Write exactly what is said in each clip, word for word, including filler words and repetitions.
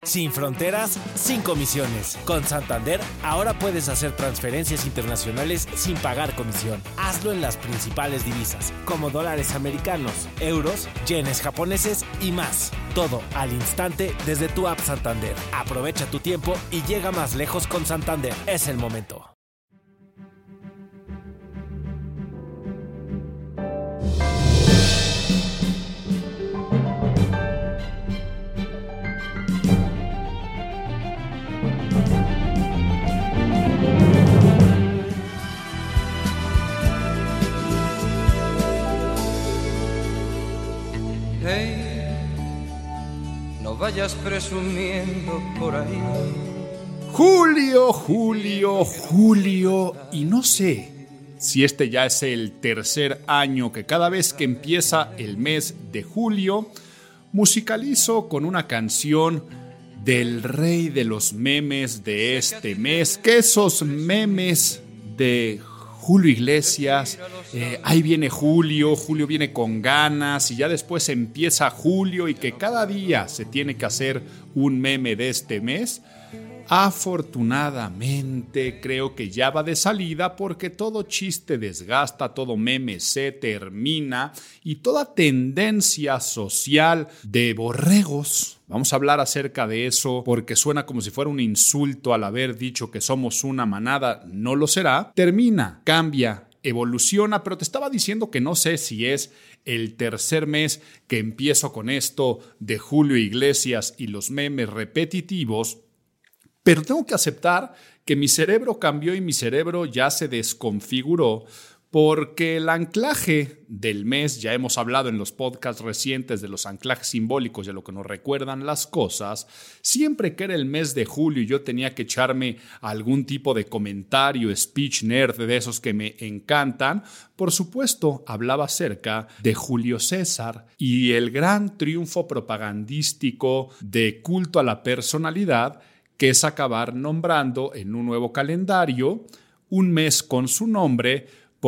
Sin fronteras, sin comisiones. Con Santander, ahora puedes hacer transferencias internacionales sin pagar comisión. Hazlo en las principales divisas, como dólares americanos, euros, yenes japoneses y más. Todo al instante desde tu app Santander. Aprovecha tu tiempo y llega más lejos con Santander. Es el momento. Vayas presumiendo por ahí. Julio, Julio, Julio. Y no sé si este ya es el tercer año que cada vez que empieza el mes de julio, musicalizo con una canción del rey de los memes de este mes. Que esos memes de Julio Iglesias, eh, ahí viene Julio, Julio viene con ganas y ya después empieza Julio y que cada día se tiene que hacer un meme de este mes. Afortunadamente creo que ya va de salida porque todo chiste desgasta, todo meme se termina y toda tendencia social de borregos, vamos a hablar acerca de eso porque suena como si fuera un insulto al haber dicho que somos una manada, no lo será, termina, cambia, evoluciona, pero te estaba diciendo que no sé si es el tercer mes que empiezo con esto de Julio Iglesias y los memes repetitivos. Pero tengo que aceptar que mi cerebro cambió y mi cerebro ya se desconfiguró porque el anclaje del mes, ya hemos hablado en los podcasts recientes de los anclajes simbólicos y de lo que nos recuerdan las cosas, siempre que era el mes de julio y yo tenía que echarme algún tipo de comentario, speech nerd de esos que me encantan, por supuesto hablaba acerca de Julio César y el gran triunfo propagandístico de culto a la personalidad que es acabar nombrando en un nuevo calendario un mes con su nombre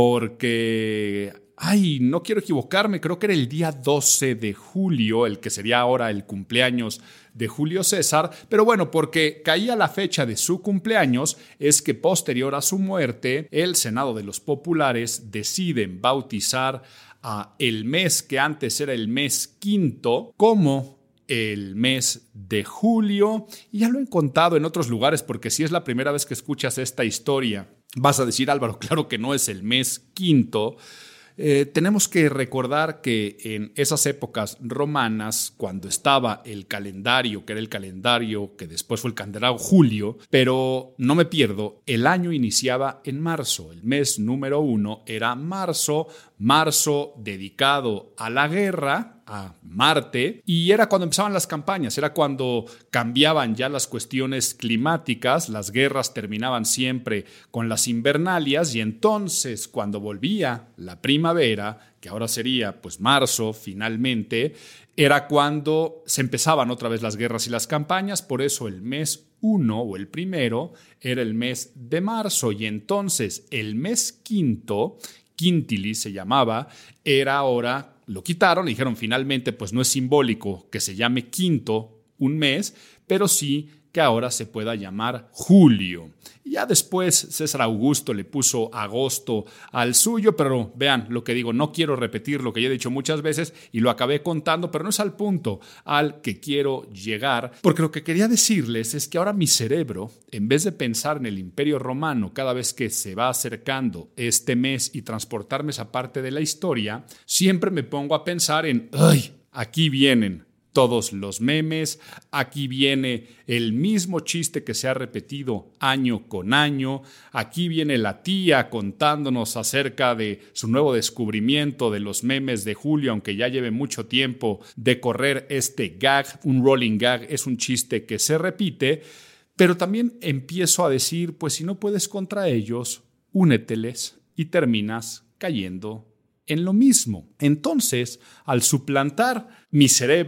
porque, ay, no quiero equivocarme, creo que era el día doce de julio, el que sería ahora el cumpleaños de Julio César, pero bueno, porque caía la fecha de su cumpleaños, es que posterior a su muerte, el Senado de los Populares deciden bautizar a el mes que antes era el mes quinto como el mes de julio, y ya lo he contado en otros lugares porque si es la primera vez que escuchas esta historia, vas a decir, Álvaro, claro que no es el mes quinto. Eh, tenemos que recordar que en esas épocas romanas, cuando estaba el calendario, que era el calendario que después fue el calendario julio, pero no me pierdo, el año iniciaba en marzo, el mes número uno era marzo, marzo dedicado a la guerra, a Marte, y era cuando empezaban las campañas, era cuando cambiaban ya las cuestiones climáticas, las guerras terminaban siempre con las invernalias y entonces cuando volvía la primavera, que ahora sería pues marzo finalmente, era cuando se empezaban otra vez las guerras y las campañas, por eso el mes uno o el primero era el mes de marzo y entonces el mes quinto, quintilis se llamaba, era ahora. Lo quitaron y dijeron finalmente pues no es simbólico que se llame quinto un mes, pero sí que ahora se pueda llamar julio. Y ya después César Augusto le puso agosto al suyo, pero vean lo que digo, no quiero repetir lo que ya he dicho muchas veces y lo acabé contando, pero no es al punto al que quiero llegar, porque lo que quería decirles es que ahora mi cerebro, en vez de pensar en el Imperio Romano cada vez que se va acercando este mes y transportarme esa parte de la historia, siempre me pongo a pensar en, ¡ay! Aquí vienen todos los memes, aquí viene el mismo chiste que se ha repetido año con año, aquí viene la tía contándonos acerca de su nuevo descubrimiento de los memes de Julio, aunque ya lleve mucho tiempo de correr este gag, un rolling gag, es un chiste que se repite, pero también empiezo a decir, pues si no puedes contra ellos, úneteles y terminas cayendo en lo mismo. Entonces, al suplantar mi cerebro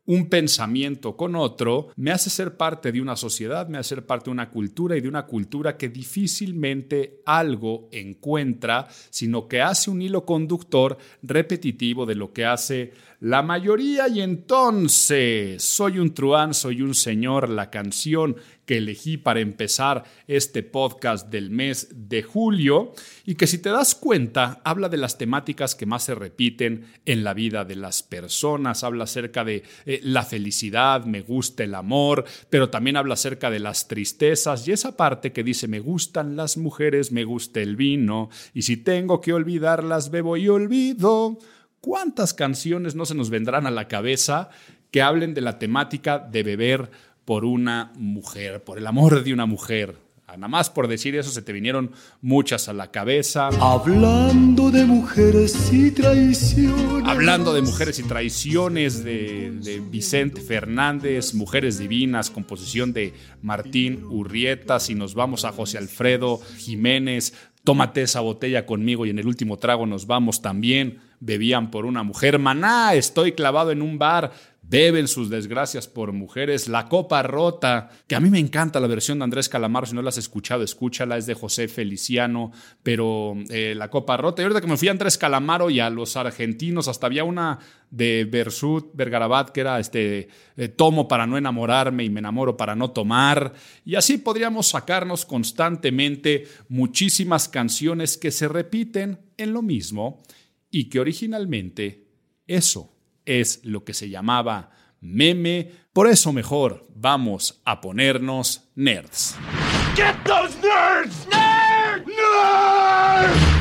un pensamiento con otro, me hace ser parte de una sociedad, me hace ser parte de una cultura y de una cultura que difícilmente algo encuentra, sino que hace un hilo conductor repetitivo de lo que hace la mayoría. Y entonces, Soy un truán, soy un señor, la canción que elegí para empezar este podcast del mes de julio, y que si te das cuenta, habla de las temáticas que más se repiten en la vida de las personas, habla acerca de eh, la felicidad, me gusta el amor, pero también habla acerca de las tristezas y esa parte que dice me gustan las mujeres, me gusta el vino, y si tengo que olvidarlas, bebo y olvido. ¿Cuántas canciones no se nos vendrán a la cabeza que hablen de la temática de beber por una mujer, por el amor de una mujer? Nada más por decir eso se te vinieron muchas a la cabeza. Hablando de mujeres y traiciones. Hablando de mujeres y traiciones de, de Vicente Fernández, Mujeres Divinas, composición de Martín Urrieta. Si nos vamos a José Alfredo Jiménez, Tómate esa botella conmigo y en el último trago nos vamos también. Bebían por una mujer. Maná, estoy clavado en un bar. Beben sus desgracias por mujeres. La copa rota, que a mí me encanta la versión de Andrés Calamaro. Si no la has escuchado, escúchala, es de José Feliciano. Pero eh, la copa rota. Y ahorita que me fui a Andrés Calamaro y a los argentinos, hasta había una de Bersut Vergarabat que era este eh, tomo para no enamorarme y me enamoro para no tomar. Y así podríamos sacarnos constantemente muchísimas canciones que se repiten en lo mismo y que originalmente eso es lo que se llamaba meme. Por eso mejor vamos a ponernos nerds. Get those nerds! Nerds! Nerds!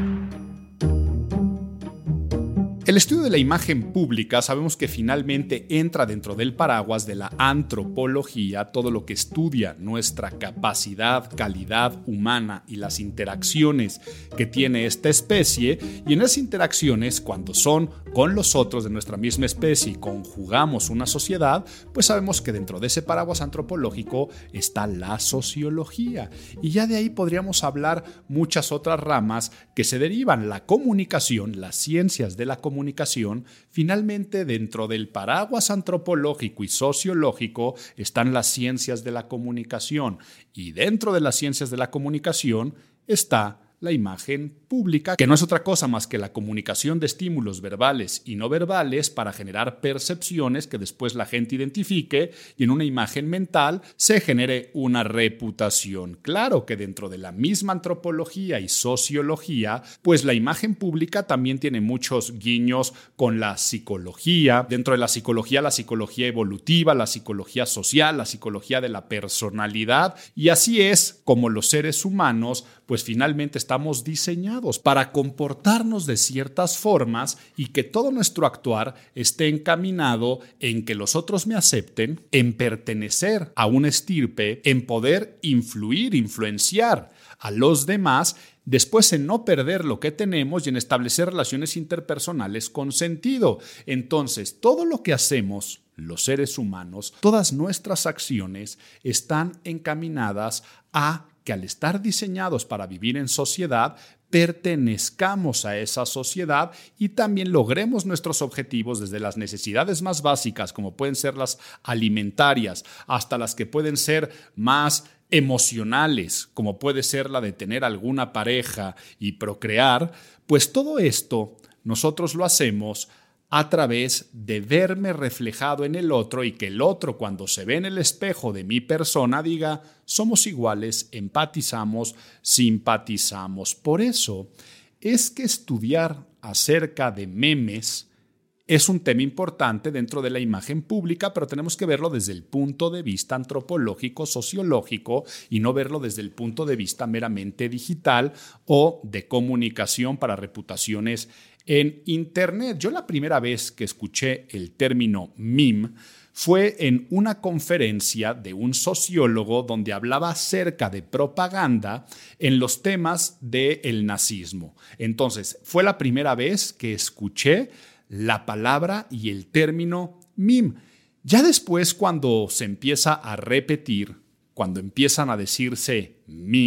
El estudio de la imagen pública sabemos que finalmente entra dentro del paraguas de la antropología, todo lo que estudia nuestra capacidad, calidad humana y las interacciones que tiene esta especie, y en esas interacciones, cuando son con los otros de nuestra misma especie y conjugamos una sociedad, pues sabemos que dentro de ese paraguas antropológico está la sociología, y ya de ahí podríamos hablar muchas otras ramas que se derivan, la comunicación, las ciencias de la comunicación. comunicación, finalmente dentro del paraguas antropológico y sociológico están las ciencias de la comunicación y dentro de las ciencias de la comunicación está la imagen pública, que no es otra cosa más que la comunicación de estímulos verbales y no verbales para generar percepciones que después la gente identifique y en una imagen mental se genere una reputación. Claro que dentro de la misma antropología y sociología, pues la imagen pública también tiene muchos guiños con la psicología. Dentro de la psicología, la psicología evolutiva, la psicología social, la psicología de la personalidad, y así es como los seres humanos pues finalmente estamos diseñados para comportarnos de ciertas formas y que todo nuestro actuar esté encaminado en que los otros me acepten, en pertenecer a una estirpe, en poder influir, influenciar a los demás, después en no perder lo que tenemos y en establecer relaciones interpersonales con sentido. Entonces, todo lo que hacemos los seres humanos, todas nuestras acciones están encaminadas a que al estar diseñados para vivir en sociedad, pertenezcamos a esa sociedad y también logremos nuestros objetivos desde las necesidades más básicas, como pueden ser las alimentarias, hasta las que pueden ser más emocionales, como puede ser la de tener alguna pareja y procrear. Pues todo esto nosotros lo hacemos a través de verme reflejado en el otro y que el otro, cuando se ve en el espejo de mi persona, diga, somos iguales, empatizamos, simpatizamos. Por eso es que estudiar acerca de memes es un tema importante dentro de la imagen pública, pero tenemos que verlo desde el punto de vista antropológico, sociológico, y no verlo desde el punto de vista meramente digital o de comunicación para reputaciones en Internet. Yo la primera vez que escuché el término meme fue en una conferencia de un sociólogo donde hablaba acerca de propaganda en los temas del nazismo. Entonces, fue la primera vez que escuché la palabra y el término meme. Ya después, cuando se empieza a repetir, cuando empiezan a decirse memes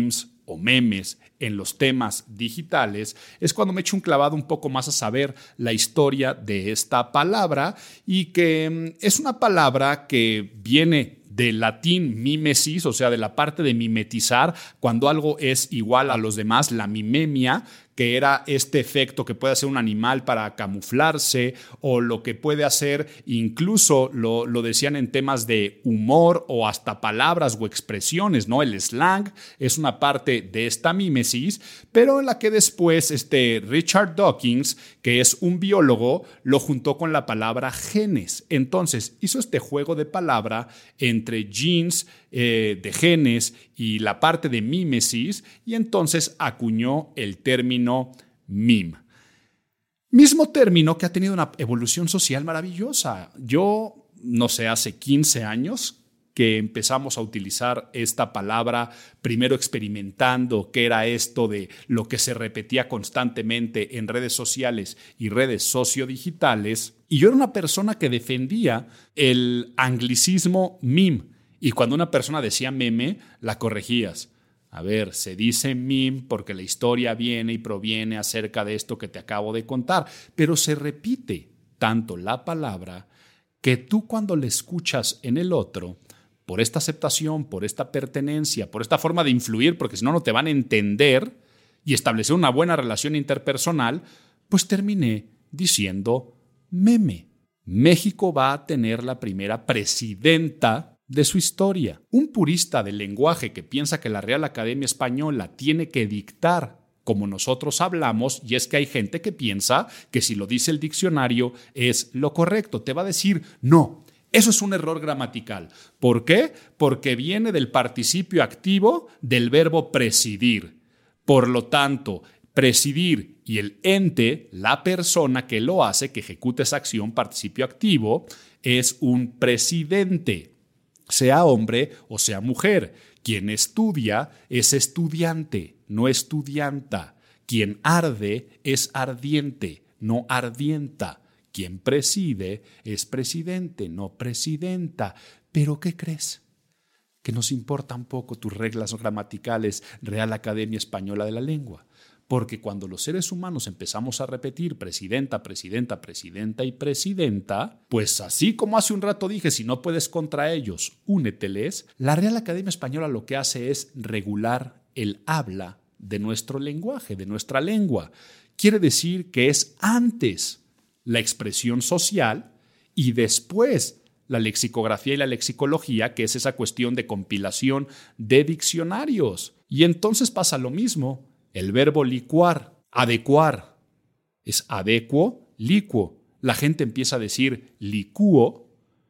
o memes en los temas digitales, es cuando me echo un clavado un poco más a saber la historia de esta palabra, y que es una palabra que viene del latín mimesis, o sea, de la parte de mimetizar, cuando algo es igual a los demás, la mimemia, que era este efecto que puede hacer un animal para camuflarse, o lo que puede hacer, incluso lo, lo decían en temas de humor o hasta palabras o expresiones, ¿no? El slang es una parte de esta mímesis, pero en la que después este Richard Dawkins, que es un biólogo, lo juntó con la palabra genes. Entonces hizo este juego de palabra entre genes, eh, de genes, y la parte de mímesis, y entonces acuñó el término meme. Mismo término que ha tenido una evolución social maravillosa. Yo, no sé, hace quince años que empezamos a utilizar esta palabra, primero experimentando qué era esto de lo que se repetía constantemente en redes sociales y redes sociodigitales, y yo era una persona que defendía el anglicismo meme, y cuando una persona decía meme, la corregías. A ver, se dice meme porque la historia viene y proviene acerca de esto que te acabo de contar, pero se repite tanto la palabra que tú cuando la escuchas en el otro, por esta aceptación, por esta pertenencia, por esta forma de influir, porque si no, no te van a entender y establecer una buena relación interpersonal, pues terminé diciendo meme. México va a tener la primera presidenta de su historia. Un purista del lenguaje que piensa que la Real Academia Española tiene que dictar como nosotros hablamos, y es que hay gente que piensa que si lo dice el diccionario es lo correcto, te va a decir no. Eso es un error gramatical. ¿Por qué? Porque viene del participio activo del verbo presidir. Por lo tanto, presidir y el ente, la persona que lo hace, que ejecuta esa acción, participio activo, es un presidente. Sea hombre o sea mujer. Quien estudia es estudiante, no estudianta. Quien arde es ardiente, no ardienta. Quien preside es presidente, no presidenta. ¿Pero qué crees? Que nos importan poco tus reglas gramaticales, Real Academia Española de la Lengua. Porque cuando los seres humanos empezamos a repetir presidenta, presidenta, presidenta y presidenta, pues así como hace un rato dije, si no puedes contra ellos, úneteles, la Real Academia Española lo que hace es regular el habla de nuestro lenguaje, de nuestra lengua. Quiere decir que es antes la expresión social y después la lexicografía y la lexicología, que es esa cuestión de compilación de diccionarios. Y entonces pasa lo mismo. El verbo licuar, adecuar, es adecuo, licuo. La gente empieza a decir licúo,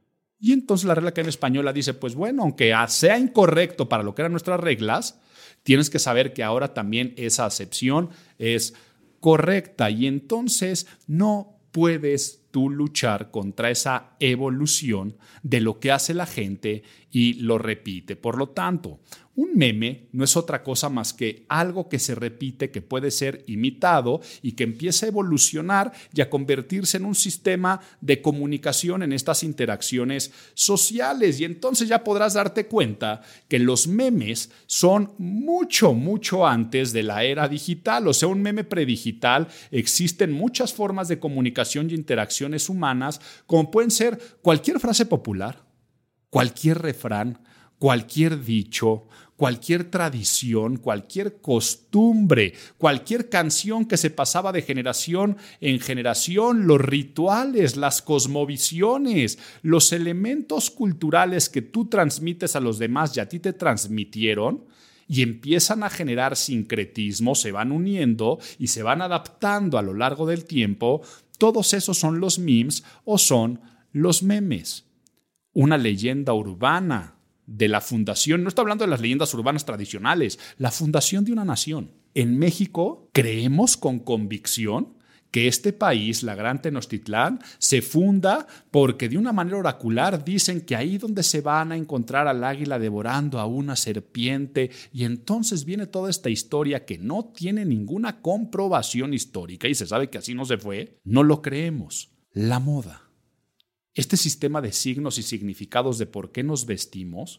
y entonces la Real Academia Española dice, pues bueno, aunque sea incorrecto para lo que eran nuestras reglas, tienes que saber que ahora también esa acepción es correcta, y entonces no puedes tú luchar contra esa evolución de lo que hace la gente y lo repite. Por lo tanto, un meme no es otra cosa más que algo que se repite, que puede ser imitado y que empieza a evolucionar y a convertirse en un sistema de comunicación en estas interacciones sociales. Y entonces ya podrás darte cuenta que los memes son mucho, mucho antes de la era digital. O sea, un meme predigital, existen muchas formas de comunicación y interacciones humanas, como pueden ser cualquier frase popular, cualquier refrán, cualquier dicho, cualquier tradición, cualquier costumbre, cualquier canción que se pasaba de generación en generación, los rituales, las cosmovisiones, los elementos culturales que tú transmites a los demás y a ti te transmitieron, y empiezan a generar sincretismo, se van uniendo y se van adaptando a lo largo del tiempo. Todos esos son los memes o son los memes. Una leyenda urbana de la fundación, no estoy hablando de las leyendas urbanas tradicionales, la fundación de una nación. En México creemos con convicción que este país, la Gran Tenochtitlán, se funda porque de una manera oracular dicen que ahí donde se van a encontrar al águila devorando a una serpiente, y entonces viene toda esta historia que no tiene ninguna comprobación histórica y se sabe que así no se fue. No lo creemos. La moda. Este sistema de signos y significados de por qué nos vestimos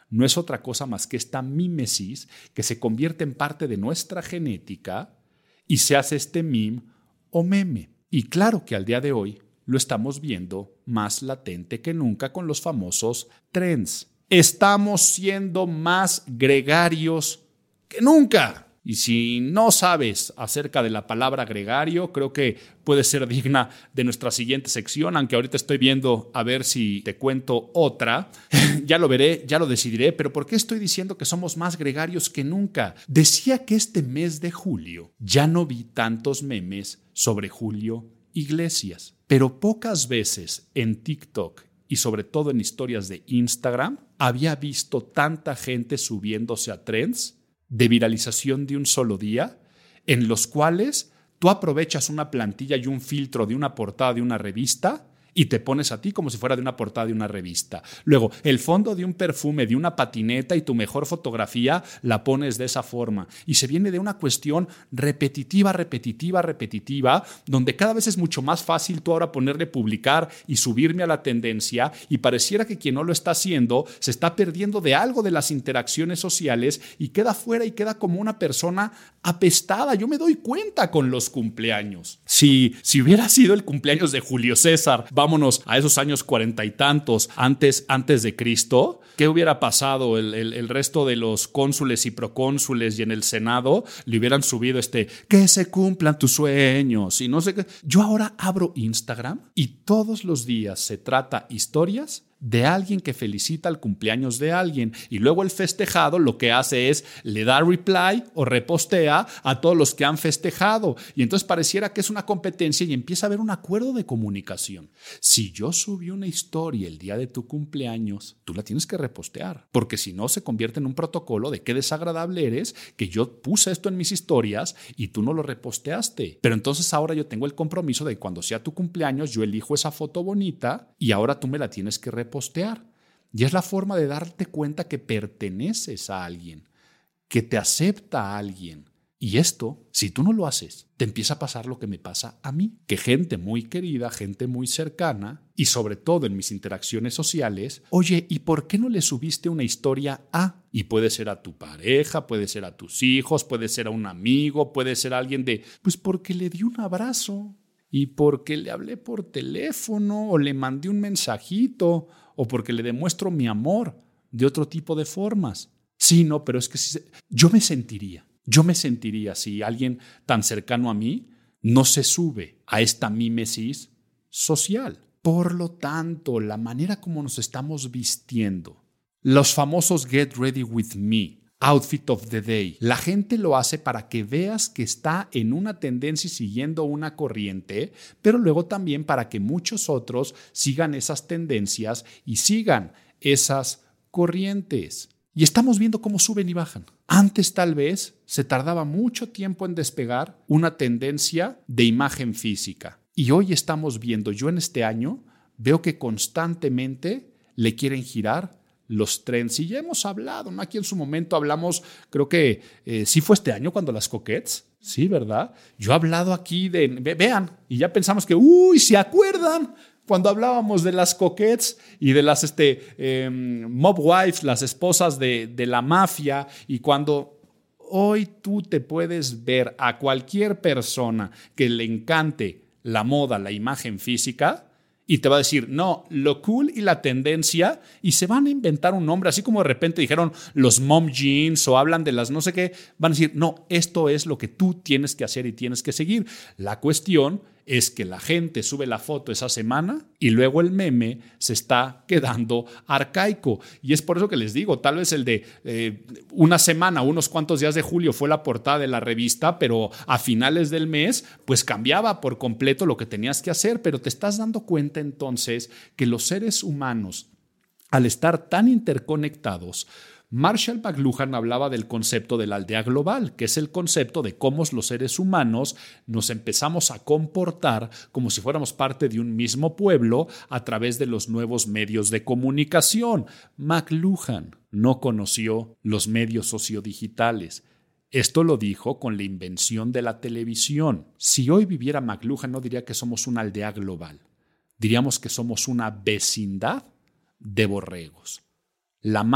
no es otra cosa más que esta mímesis que se convierte en parte de nuestra genética y se hace este meme o meme. Y claro que al día de hoy lo estamos viendo más latente que nunca con los famosos trends. Estamos siendo más gregarios que nunca. Y si no sabes acerca de la palabra gregario, creo que puede ser digna de nuestra siguiente sección, aunque ahorita estoy viendo a ver si te cuento otra. Ya lo veré, ya lo decidiré, pero ¿por qué estoy diciendo que somos más gregarios que nunca? Decía que este mes de julio ya no vi tantos memes sobre Julio Iglesias, pero pocas veces en TikTok y sobre todo en historias de Instagram había visto tanta gente subiéndose a trends de viralización de un solo día, en los cuales tú aprovechas una plantilla y un filtro de una portada de una revista y te pones a ti como si fuera de una portada de una revista. Luego, el fondo de un perfume, de una patineta y tu mejor fotografía la pones de esa forma. Y se viene de una cuestión repetitiva, repetitiva, repetitiva, donde cada vez es mucho más fácil tú ahora ponerle publicar y subirme a la tendencia, y pareciera que quien no lo está haciendo se está perdiendo de algo de las interacciones sociales y queda fuera y queda como una persona apestada. Yo me doy cuenta con los cumpleaños. Si, si hubiera sido el cumpleaños de Julio César, vámonos a esos años cuarenta y tantos antes, antes de Cristo, ¿qué hubiera pasado? El, el, el resto de los cónsules y procónsules y en el Senado le hubieran subido este que se cumplan tus sueños y no sé qué. Yo ahora abro Instagram y todos los días se trata historias de alguien que felicita el cumpleaños de alguien, y luego el festejado lo que hace es le da reply o repostea a todos los que han festejado, y entonces pareciera que es una competencia y empieza a haber un acuerdo de comunicación. Si yo subí una historia el día de tu cumpleaños, tú la tienes que repostear, porque si no se convierte en un protocolo de qué desagradable eres que yo puse esto en mis historias y tú no lo reposteaste. Pero entonces ahora yo tengo el compromiso de que cuando sea tu cumpleaños yo elijo esa foto bonita y ahora tú me la tienes que repostear. Postear. Y es la forma de darte cuenta que perteneces a alguien, que te acepta a alguien. Y esto, si tú no lo haces, te empieza a pasar lo que me pasa a mí, que gente muy querida, gente muy cercana, y sobre todo en mis interacciones sociales, oye, ¿y por qué no le subiste una historia a? Y puede ser a tu pareja, puede ser a tus hijos, puede ser a un amigo, puede ser a alguien de, pues porque le di un abrazo, y porque le hablé por teléfono, o le mandé un mensajito, o porque le demuestro mi amor de otro tipo de formas. Sí, no, pero es que sí, yo me sentiría, yo me sentiría si alguien tan cercano a mí no se sube a esta mímesis social. Por lo tanto, la manera como nos estamos vistiendo, los famosos Get Ready With Me, Outfit of the Day, la gente lo hace para que veas que está en una tendencia y siguiendo una corriente, pero luego también para que muchos otros sigan esas tendencias y sigan esas corrientes. Y estamos viendo cómo suben y bajan. Antes tal vez se tardaba mucho tiempo en despegar una tendencia de imagen física. Y hoy estamos viendo, yo en este año veo que constantemente le quieren girar los trends. Y ya hemos hablado, ¿no? Aquí en su momento hablamos, creo que eh, sí fue este año cuando las coquettes, sí, ¿verdad? Yo he hablado aquí de, ve, vean, y ya pensamos que, uy, ¿se acuerdan? Cuando hablábamos de las coquettes y de las este, eh, mob wives, las esposas de, de la mafia, y cuando hoy tú te puedes ver a cualquier persona que le encante la moda, la imagen física, y te va a decir, no, lo cool y la tendencia, y se van a inventar un nombre, así como de repente dijeron los mom jeans o hablan de las no sé qué, van a decir, no, esto es lo que tú tienes que hacer y tienes que seguir. La cuestión es que la gente sube la foto esa semana y luego el meme se está quedando arcaico. Y es por eso que les digo, tal vez el de eh, una semana, unos cuantos días de julio fue la portada de la revista, pero a finales del mes pues cambiaba por completo lo que tenías que hacer. Pero te estás dando cuenta entonces que los seres humanos, al estar tan interconectados, Marshall McLuhan hablaba del concepto de la aldea global, que es el concepto de cómo los seres humanos nos empezamos a comportar como si fuéramos parte de un mismo pueblo a través de los nuevos medios de comunicación. McLuhan no conoció los medios sociodigitales. Esto lo dijo con la invención de la televisión. Si hoy viviera McLuhan, no diría que somos una aldea global. Diríamos que somos una vecindad de borregos. La más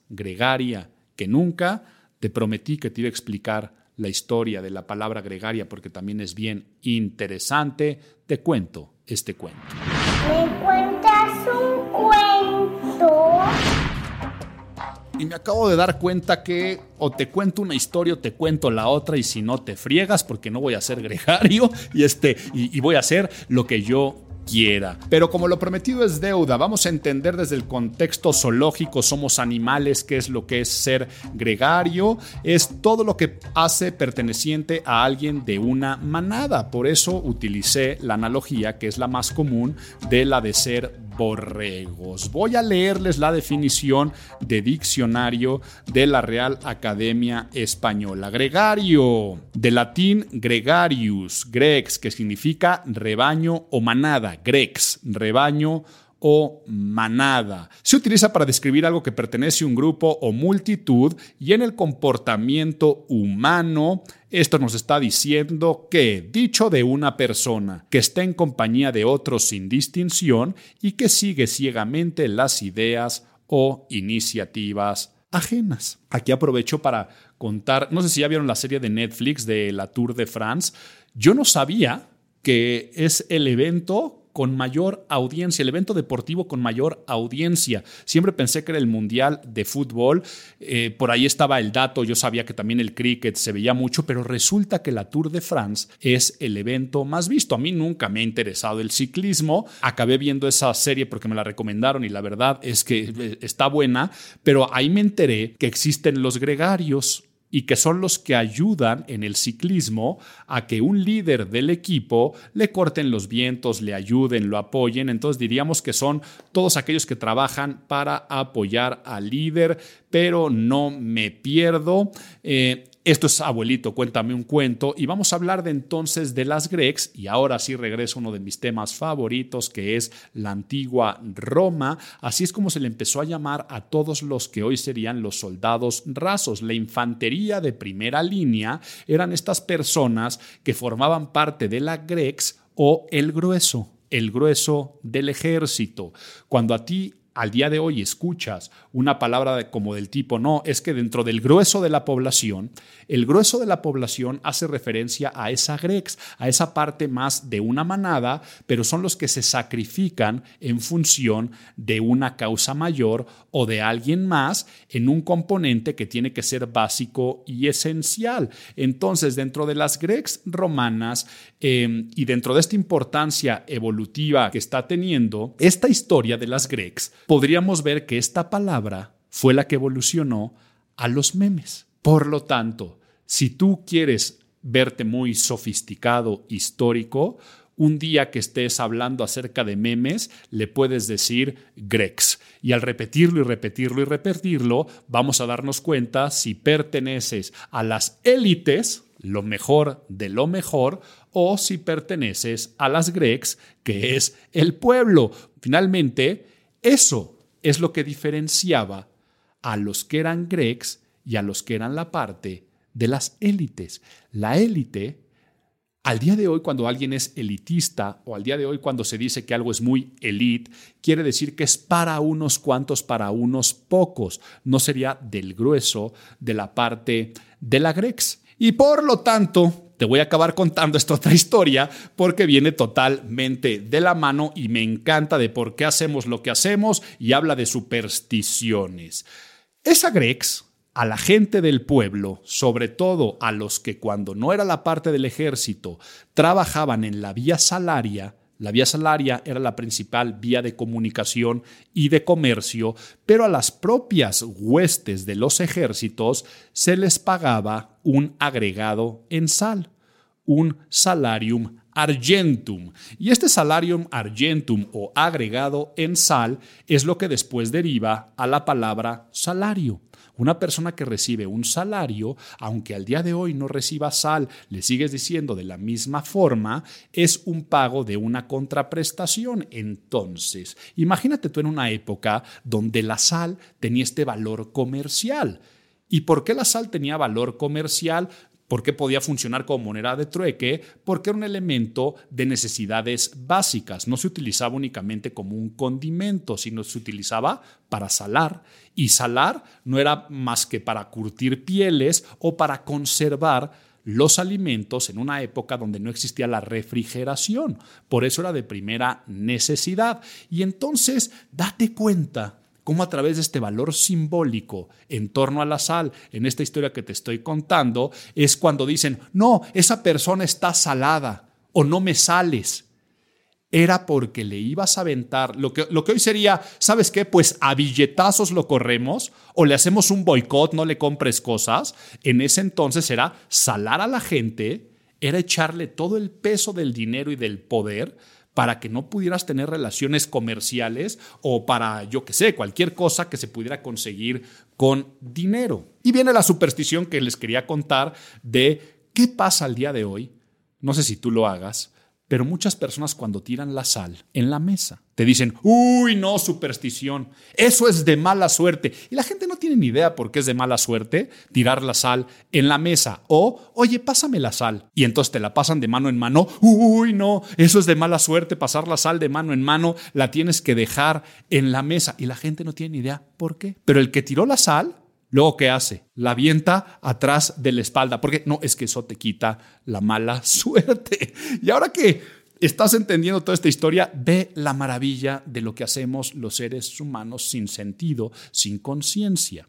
gregaria que nunca. Te prometí que te iba a explicar la historia de la palabra gregaria porque también es bien interesante. Te cuento este cuento. ¿Me cuentas un cuento? Y me acabo de dar cuenta que o te cuento una historia o te cuento la otra, y si no te friegas porque no voy a ser gregario y, este, y, y voy a hacer lo que yo quiera. Pero como lo prometido es deuda, vamos a entender desde el contexto zoológico. Somos animales. ¿Qué es lo que es ser gregario? Es todo lo que hace perteneciente a alguien de una manada. Por eso utilicé la analogía que es la más común de la de ser borregos. Voy a leerles la definición de diccionario de la Real Academia Española. Gregario, de latín gregarius, grex, que significa rebaño o manada. Grex, rebaño o manada. Se utiliza para describir algo que pertenece a un grupo o multitud, y en el comportamiento humano esto nos está diciendo que, dicho de una persona que está en compañía de otros sin distinción y que sigue ciegamente las ideas o iniciativas ajenas. Aquí aprovecho para contar, no sé si ya vieron la serie de Netflix de la Tour de France. Yo no sabía que es el evento con mayor audiencia, el evento deportivo con mayor audiencia. Siempre pensé que era el Mundial de Fútbol. Eh, por ahí estaba el dato. Yo sabía que también el cricket se veía mucho, pero resulta que la Tour de France es el evento más visto. A mí nunca me ha interesado el ciclismo. Acabé viendo esa serie porque me la recomendaron y la verdad es que está buena, pero ahí me enteré que existen los gregarios, y que son los que ayudan en el ciclismo a que un líder del equipo le corten los vientos, le ayuden, lo apoyen. Entonces diríamos que son todos aquellos que trabajan para apoyar al líder, pero no me pierdo. Eh, esto es Abuelito, cuéntame un cuento, y vamos a hablar de entonces de las grecs, y ahora sí regreso a uno de mis temas favoritos, que es la antigua Roma. Así es como se le empezó a llamar a todos los que hoy serían los soldados rasos. La infantería de primera línea eran estas personas que formaban parte de la grex o el grueso, el grueso del ejército. Cuando a ti al día de hoy escuchas una palabra de, como del tipo, no, es que dentro del grueso de la población, el grueso de la población hace referencia a esa grex, a esa parte más de una manada, pero son los que se sacrifican en función de una causa mayor o de alguien más en un componente que tiene que ser básico y esencial. Entonces, dentro de las grex romanas eh, y dentro de esta importancia evolutiva que está teniendo, esta historia de las grex, podríamos ver que esta palabra fue la que evolucionó a los memes. Por lo tanto, si tú quieres verte muy sofisticado, histórico, un día que estés hablando acerca de memes, le puedes decir grex. Y al repetirlo y repetirlo y repetirlo, vamos a darnos cuenta si perteneces a las élites, lo mejor de lo mejor, o si perteneces a las grex, que es el pueblo. Finalmente, eso es lo que diferenciaba a los que eran grecs y a los que eran la parte de las élites. La élite, al día de hoy cuando alguien es elitista o al día de hoy cuando se dice que algo es muy elite, quiere decir que es para unos cuantos, para unos pocos. No sería del grueso de la parte de la grex. Y por lo tanto, te voy a acabar contando esta otra historia porque viene totalmente de la mano y me encanta de por qué hacemos lo que hacemos y habla de supersticiones. Esa grex, a la gente del pueblo, sobre todo a los que cuando no era la parte del ejército trabajaban en la vía salaria. La vía salaria era la principal vía de comunicación y de comercio, pero a las propias huestes de los ejércitos se les pagaba un agregado en sal, un salarium argentum. Y este salarium argentum o agregado en sal es lo que después deriva a la palabra salario. Una persona que recibe un salario, aunque al día de hoy no reciba sal, le sigues diciendo de la misma forma, es un pago de una contraprestación. Entonces, imagínate tú en una época donde la sal tenía este valor comercial. ¿Y por qué la sal tenía valor comercial? ¿Por qué podía funcionar como moneda de trueque? Porque era un elemento de necesidades básicas. No se utilizaba únicamente como un condimento, sino se utilizaba para salar. Y salar no era más que para curtir pieles o para conservar los alimentos en una época donde no existía la refrigeración. Por eso era de primera necesidad. Y entonces, date cuenta cómo a través de este valor simbólico en torno a la sal, en esta historia que te estoy contando, es cuando dicen, no, esa persona está salada o no me sales. Era porque le ibas a aventar lo que, lo que hoy sería, ¿sabes qué? Pues a billetazos lo corremos o le hacemos un boicot, no le compres cosas. En ese entonces era salar a la gente, era echarle todo el peso del dinero y del poder para que no pudieras tener relaciones comerciales o para, yo qué sé, cualquier cosa que se pudiera conseguir con dinero. Y viene la superstición que les quería contar de qué pasa al día de hoy. No sé si tú lo hagas, pero muchas personas cuando tiran la sal en la mesa te dicen, uy, no, superstición, eso es de mala suerte. Y la gente no tiene ni idea por qué es de mala suerte tirar la sal en la mesa. O, oye, pásame la sal. Y entonces te la pasan de mano en mano. Uy, no, eso es de mala suerte, pasar la sal de mano en mano, la tienes que dejar en la mesa. Y la gente no tiene ni idea por qué. Pero el que tiró la sal, luego, ¿qué hace? La avienta atrás de la espalda, porque no, es que eso te quita la mala suerte. Y ahora que estás entendiendo toda esta historia, ve la maravilla de lo que hacemos los seres humanos sin sentido, sin conciencia.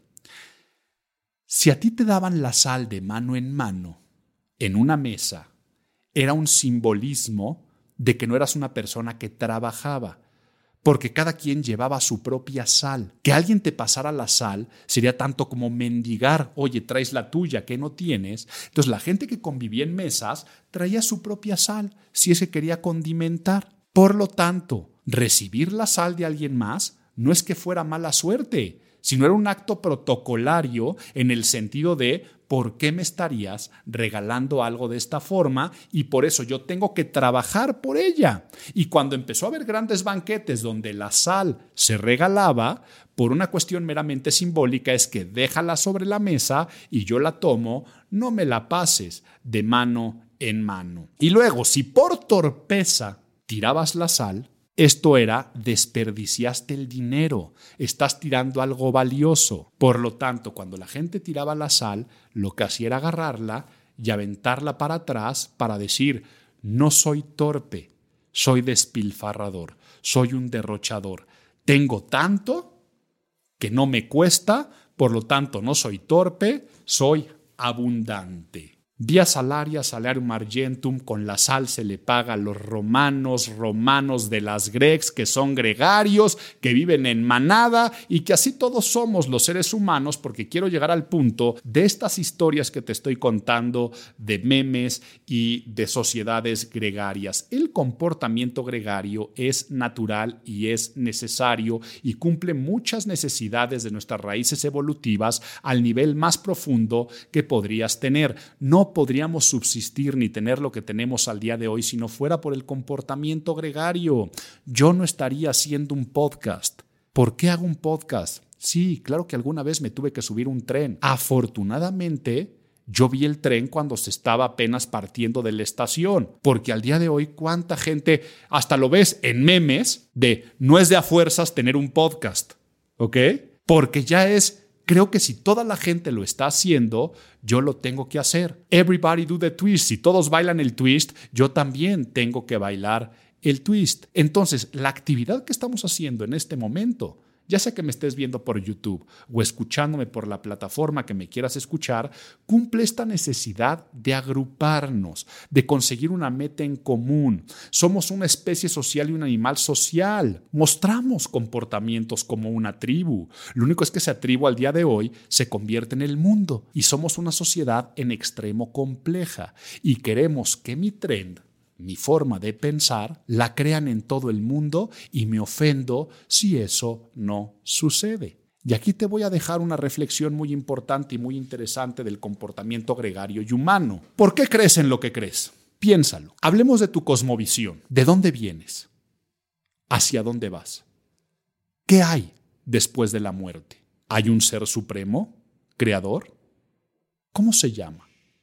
Si a ti te daban la sal de mano en mano, en una mesa, era un simbolismo de que no eras una persona que trabajaba, porque cada quien llevaba su propia sal. Que alguien te pasara la sal sería tanto como mendigar, oye, traes la tuya que no tienes. Entonces la gente que convivía en mesas traía su propia sal, si es que quería condimentar. Por lo tanto, recibir la sal de alguien más no es que fuera mala suerte, sino era un acto protocolario en el sentido de ¿por qué me estarías regalando algo de esta forma? Y por eso yo tengo que trabajar por ella. Y cuando empezó a haber grandes banquetes donde la sal se regalaba, por una cuestión meramente simbólica, es que déjala sobre la mesa y yo la tomo, no me la pases de mano en mano. Y luego, si por torpeza tirabas la sal, esto era, desperdiciaste el dinero, estás tirando algo valioso. Por lo tanto, cuando la gente tiraba la sal, lo que hacía era agarrarla y aventarla para atrás para decir, no soy torpe, soy despilfarrador, soy un derrochador. Tengo tanto que no me cuesta, por lo tanto no soy torpe, soy abundante. Via salaria salarium argentum, con la sal se le paga a los romanos, romanos de las grecs, que son gregarios, que viven en manada y que así todos somos los seres humanos, porque quiero llegar al punto de estas historias que te estoy contando, de memes y de sociedades gregarias. El comportamiento gregario es natural y es necesario y cumple muchas necesidades de nuestras raíces evolutivas al nivel más profundo que podrías tener. No podríamos subsistir ni tener lo que tenemos al día de hoy si no fuera por el comportamiento gregario. Yo no estaría haciendo un podcast. ¿Por qué hago un podcast? Sí, claro que alguna vez me tuve que subir un tren. Afortunadamente, yo vi el tren cuando se estaba apenas partiendo de la estación, porque al día de hoy, ¿cuánta gente, hasta lo ves en memes, de no es de a fuerzas tener un podcast? ¿Ok? Porque ya es... Creo que si toda la gente lo está haciendo, yo lo tengo que hacer. Everybody do the twist. Si todos bailan el twist, yo también tengo que bailar el twist. Entonces, la actividad que estamos haciendo en este momento, ya sea que me estés viendo por YouTube o escuchándome por la plataforma que me quieras escuchar, cumple esta necesidad de agruparnos, de conseguir una meta en común. Somos una especie social y un animal social. Mostramos comportamientos como una tribu. Lo único es que esa tribu al día de hoy se convierte en el mundo y somos una sociedad en extremo compleja y queremos que mi trend, mi forma de pensar, la crean en todo el mundo y me ofendo si eso no sucede. Y aquí te voy a dejar una reflexión muy importante y muy interesante del comportamiento gregario y humano. ¿Por qué crees en lo que crees? Piénsalo. Hablemos de tu cosmovisión. ¿De dónde vienes? ¿Hacia dónde vas? ¿Qué hay después de la muerte? ¿Hay un ser supremo? ¿Creador? ¿Cómo se llama?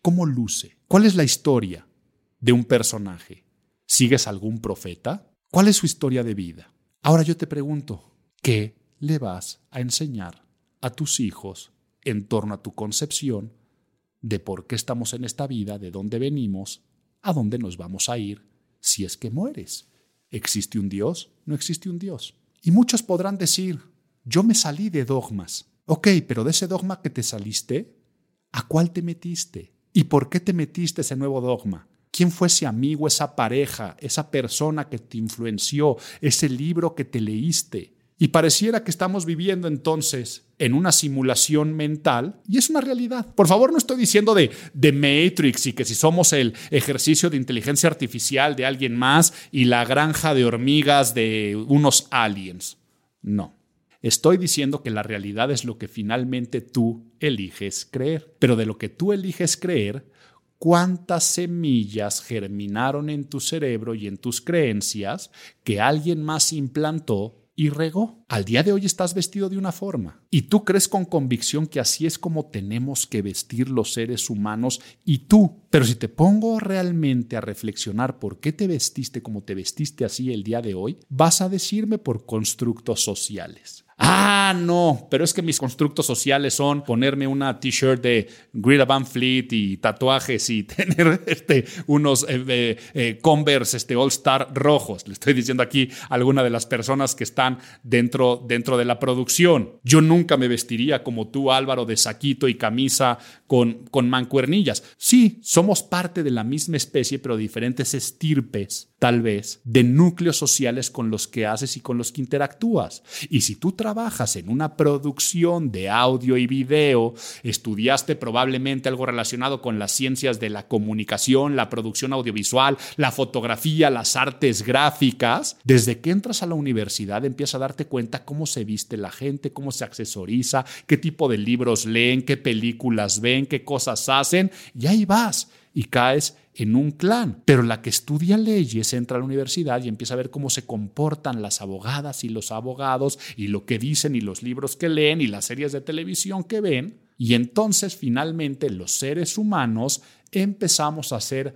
¿Cómo luce? ¿Cuál es la historia de un personaje? ¿Sigues algún profeta? ¿Cuál es su historia de vida? Ahora yo te pregunto, ¿qué le vas a enseñar a tus hijos en torno a tu concepción de por qué estamos en esta vida, de dónde venimos, a dónde nos vamos a ir si es que mueres? ¿Existe un Dios? ¿No existe un Dios? Y muchos podrán decir, yo me salí de dogmas. Ok, pero de ese dogma que te saliste, ¿a cuál te metiste? ¿Y por qué te metiste ese nuevo dogma? ¿Quién fue ese amigo, esa pareja, esa persona que te influenció, ese libro que te leíste? Y pareciera que estamos viviendo entonces en una simulación mental y es una realidad. Por favor, no estoy diciendo de, de Matrix y que si somos el ejercicio de inteligencia artificial de alguien más y la granja de hormigas de unos aliens. No. Estoy diciendo que la realidad es lo que finalmente tú eliges creer. Pero de lo que tú eliges creer, ¿cuántas semillas germinaron en tu cerebro y en tus creencias que alguien más implantó y regó? Al día de hoy estás vestido de una forma y tú crees con convicción que así es como tenemos que vestir los seres humanos y tú. Pero si te pongo realmente a reflexionar por qué te vestiste como te vestiste así el día de hoy, vas a decirme por constructos sociales. Ah, no, pero es que mis constructos sociales son ponerme una t-shirt de Greta Van Fleet y tatuajes y tener este, unos eh, eh, eh, Converse este, All Star rojos. Le estoy diciendo aquí a alguna de las personas que están dentro, dentro de la producción. Yo nunca me vestiría como tú, Álvaro, de saquito y camisa con, con mancuernillas. Sí, somos parte de la misma especie, pero diferentes estirpes, tal vez, de núcleos sociales con los que haces y con los que interactúas. Y si tú trabajas en una producción de audio y video, estudiaste probablemente algo relacionado con las ciencias de la comunicación, la producción audiovisual, la fotografía, las artes gráficas, desde que entras a la universidad empiezas a darte cuenta cómo se viste la gente, cómo se accesoriza, qué tipo de libros leen, qué películas ven, qué cosas hacen, y ahí vas y caes en un clan. Pero la que estudia leyes entra a la universidad y empieza a ver cómo se comportan las abogadas y los abogados y lo que dicen y los libros que leen y las series de televisión que ven. Y entonces finalmente los seres humanos empezamos a ser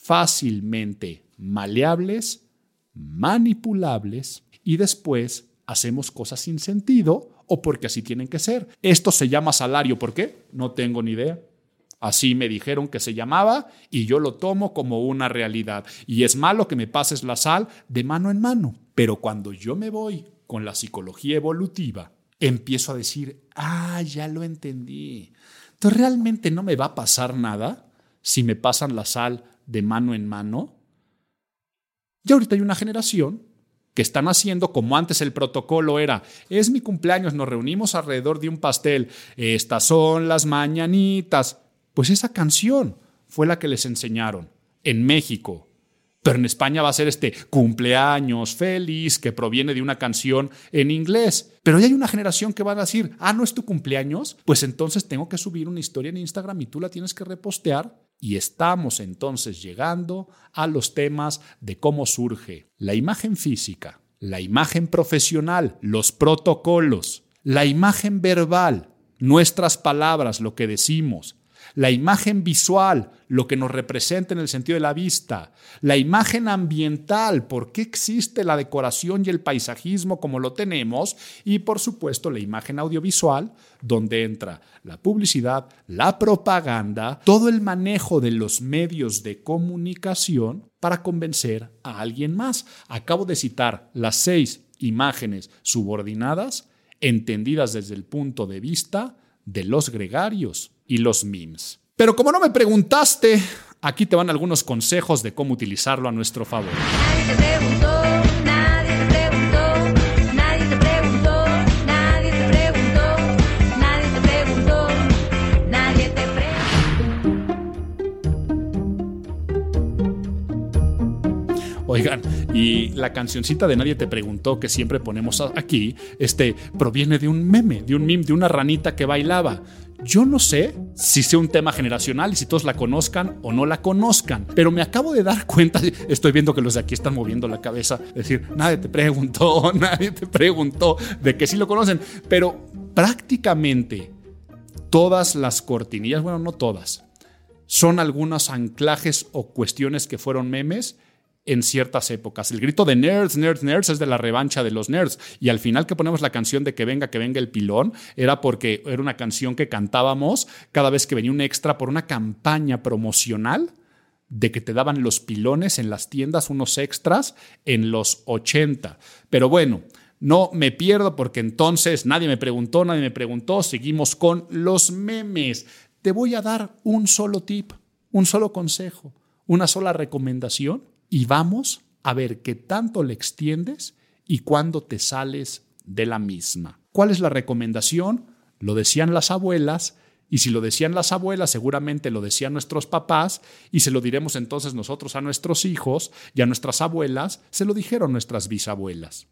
fácilmente maleables, manipulables y después hacemos cosas sin sentido o porque así tienen que ser. Esto se llama salario. ¿Por qué? No tengo ni idea. Así me dijeron que se llamaba y yo lo tomo como una realidad. Y es malo que me pases la sal de mano en mano. Pero cuando yo me voy con la psicología evolutiva, empiezo a decir, ah, ya lo entendí. Entonces, ¿realmente no me va a pasar nada si me pasan la sal de mano en mano? Ya ahorita hay una generación que están haciendo como antes el protocolo era, es mi cumpleaños, nos reunimos alrededor de un pastel, estas son las mañanitas. Pues esa canción fue la que les enseñaron en México. Pero en España va a ser este cumpleaños feliz que proviene de una canción en inglés. Pero ya hay una generación que va a decir, ah, ¿no es tu cumpleaños? Pues entonces tengo que subir una historia en Instagram y tú la tienes que repostear. Y estamos entonces llegando a los temas de cómo surge la imagen física, la imagen profesional, los protocolos, la imagen verbal, nuestras palabras, lo que decimos, la imagen visual, lo que nos representa en el sentido de la vista, la imagen ambiental, por qué existe la decoración y el paisajismo como lo tenemos, y por supuesto la imagen audiovisual, donde entra la publicidad, la propaganda, todo el manejo de los medios de comunicación para convencer a alguien más. Acabo de citar las seis imágenes subordinadas, entendidas desde el punto de vista de los gregarios y los memes. Pero como no me preguntaste, aquí te van algunos consejos de cómo utilizarlo a nuestro favor. Nadie te preguntó, nadie te preguntó, nadie te preguntó, nadie te preguntó, nadie te preguntó, nadie te preguntó. Oigan, y la cancioncita de Nadie te preguntó que siempre ponemos aquí, este, proviene de un meme, de un meme, de una ranita que bailaba. Yo no sé si sea un tema generacional y si todos la conozcan o no la conozcan, pero me acabo de dar cuenta, estoy viendo que los de aquí están moviendo la cabeza, es decir, nadie te preguntó, nadie te preguntó, de que sí lo conocen, pero prácticamente todas las cortinillas, bueno, no todas, son algunos anclajes o cuestiones que fueron memes en ciertas épocas. El grito de nerds, nerds, nerds es de la revancha de los nerds. Y al final que ponemos la canción de que venga, que venga el pilón, era porque era una canción que cantábamos cada vez que venía un extra por una campaña promocional de que te daban los pilones en las tiendas, unos extras en los ochenta. Pero bueno, no me pierdo porque entonces nadie me preguntó, nadie me preguntó. Seguimos con los memes. Te voy a dar un solo tip, un solo consejo, una sola recomendación. Y vamos a ver qué tanto le extiendes y cuándo te sales de la misma. ¿Cuál es la recomendación? Lo decían las abuelas, y si lo decían las abuelas, seguramente lo decían nuestros papás, y se lo diremos entonces nosotros a nuestros hijos y a nuestras abuelas, se lo dijeron nuestras bisabuelas.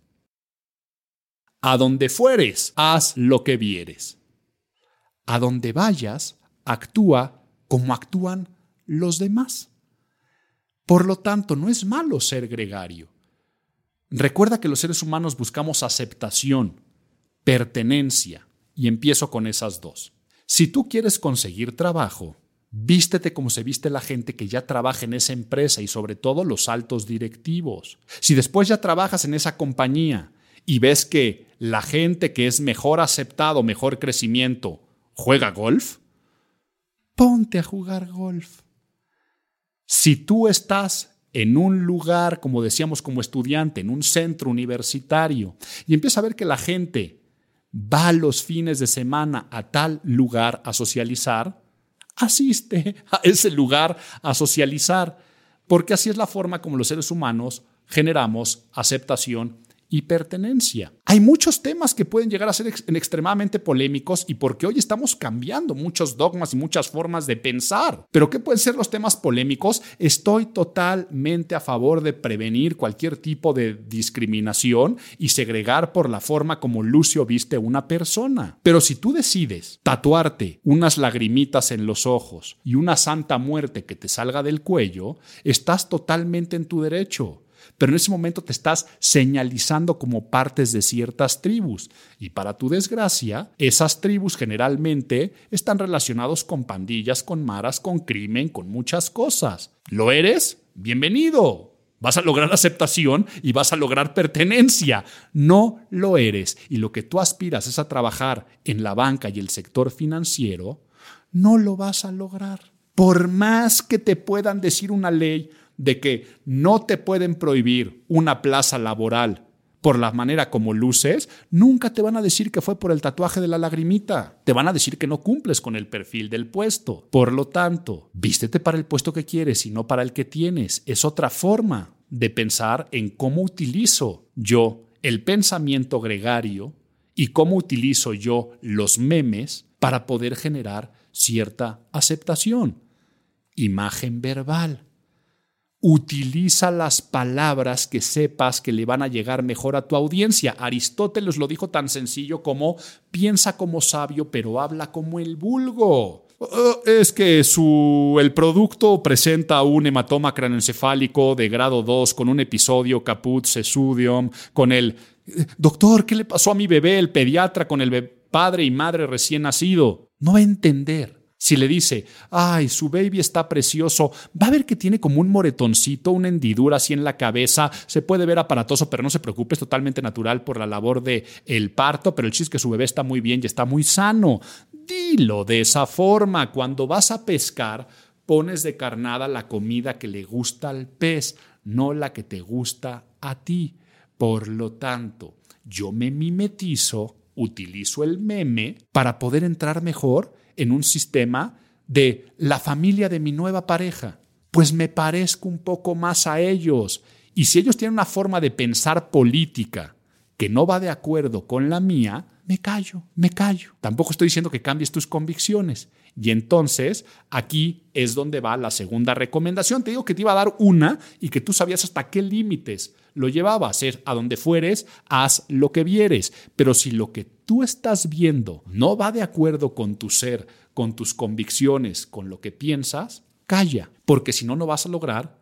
A donde fueres, haz lo que vieres. A donde vayas, actúa como actúan los demás. Por lo tanto, no es malo ser gregario. Recuerda que los seres humanos buscamos aceptación, pertenencia, y empiezo con esas dos. Si tú quieres conseguir trabajo, vístete como se viste la gente que ya trabaja en esa empresa y sobre todo los altos directivos. Si después ya trabajas en esa compañía y ves que la gente que es mejor aceptado, mejor crecimiento, juega golf, ponte a jugar golf. Si tú estás en un lugar, como decíamos como estudiante, en un centro universitario, y empiezas a ver que la gente va los fines de semana a tal lugar a socializar, asiste a ese lugar a socializar, porque así es la forma como los seres humanos generamos aceptación y pertenencia. Hay muchos temas que pueden llegar a ser ex- extremadamente polémicos y porque hoy estamos cambiando muchos dogmas y muchas formas de pensar. ¿Pero qué pueden ser los temas polémicos? Estoy totalmente a favor de prevenir cualquier tipo de discriminación y segregar por la forma como Lucio viste una persona. Pero si tú decides tatuarte unas lagrimitas en los ojos y una santa muerte que te salga del cuello, estás totalmente en tu derecho. Pero en ese momento te estás señalizando como partes de ciertas tribus. Y para tu desgracia, esas tribus generalmente están relacionados con pandillas, con maras, con crimen, con muchas cosas. ¿Lo eres? ¡Bienvenido! Vas a lograr aceptación y vas a lograr pertenencia. No lo eres. Y lo que tú aspiras es a trabajar en la banca y el sector financiero, no lo vas a lograr. Por más que te puedan decir una ley de que no te pueden prohibir una plaza laboral por la manera como luces, nunca te van a decir que fue por el tatuaje de la lagrimita. Te van a decir que no cumples con el perfil del puesto. Por lo tanto, vístete para el puesto que quieres y no para el que tienes. Es otra forma de pensar en cómo utilizo yo el pensamiento gregario y cómo utilizo yo los memes para poder generar cierta aceptación. Imagen verbal. Utiliza las palabras que sepas que le van a llegar mejor a tu audiencia. Aristóteles lo dijo tan sencillo como piensa como sabio, pero habla como el vulgo. Uh, es que su, el producto presenta un hematoma craneoencefálico de grado dos con un episodio caput sesudium, con el doctor, ¿qué le pasó a mi bebé? El pediatra con el bebé, padre y madre recién nacido. No va a entender. Si le dice, ay, su baby está precioso, va a ver que tiene como un moretoncito, una hendidura así en la cabeza, se puede ver aparatoso, pero no se preocupe, es totalmente natural por la labor del parto, pero el chiste es que su bebé está muy bien y está muy sano. Dilo de esa forma. Cuando vas a pescar, pones de carnada la comida que le gusta al pez, no la que te gusta a ti. Por lo tanto, yo me mimetizo, utilizo el meme para poder entrar mejor en un sistema de la familia de mi nueva pareja. Pues me parezco un poco más a ellos. Y si ellos tienen una forma de pensar política que no va de acuerdo con la mía, me callo, me callo. Tampoco estoy diciendo que cambies tus convicciones. Y entonces, aquí es donde va la segunda recomendación. Te digo que te iba a dar una y que tú sabías hasta qué límites lo llevaba a hacer. A donde fueres, haz lo que vieres. Pero si lo que tú estás viendo no va de acuerdo con tu ser, con tus convicciones, con lo que piensas, calla. Porque si no, no vas a lograr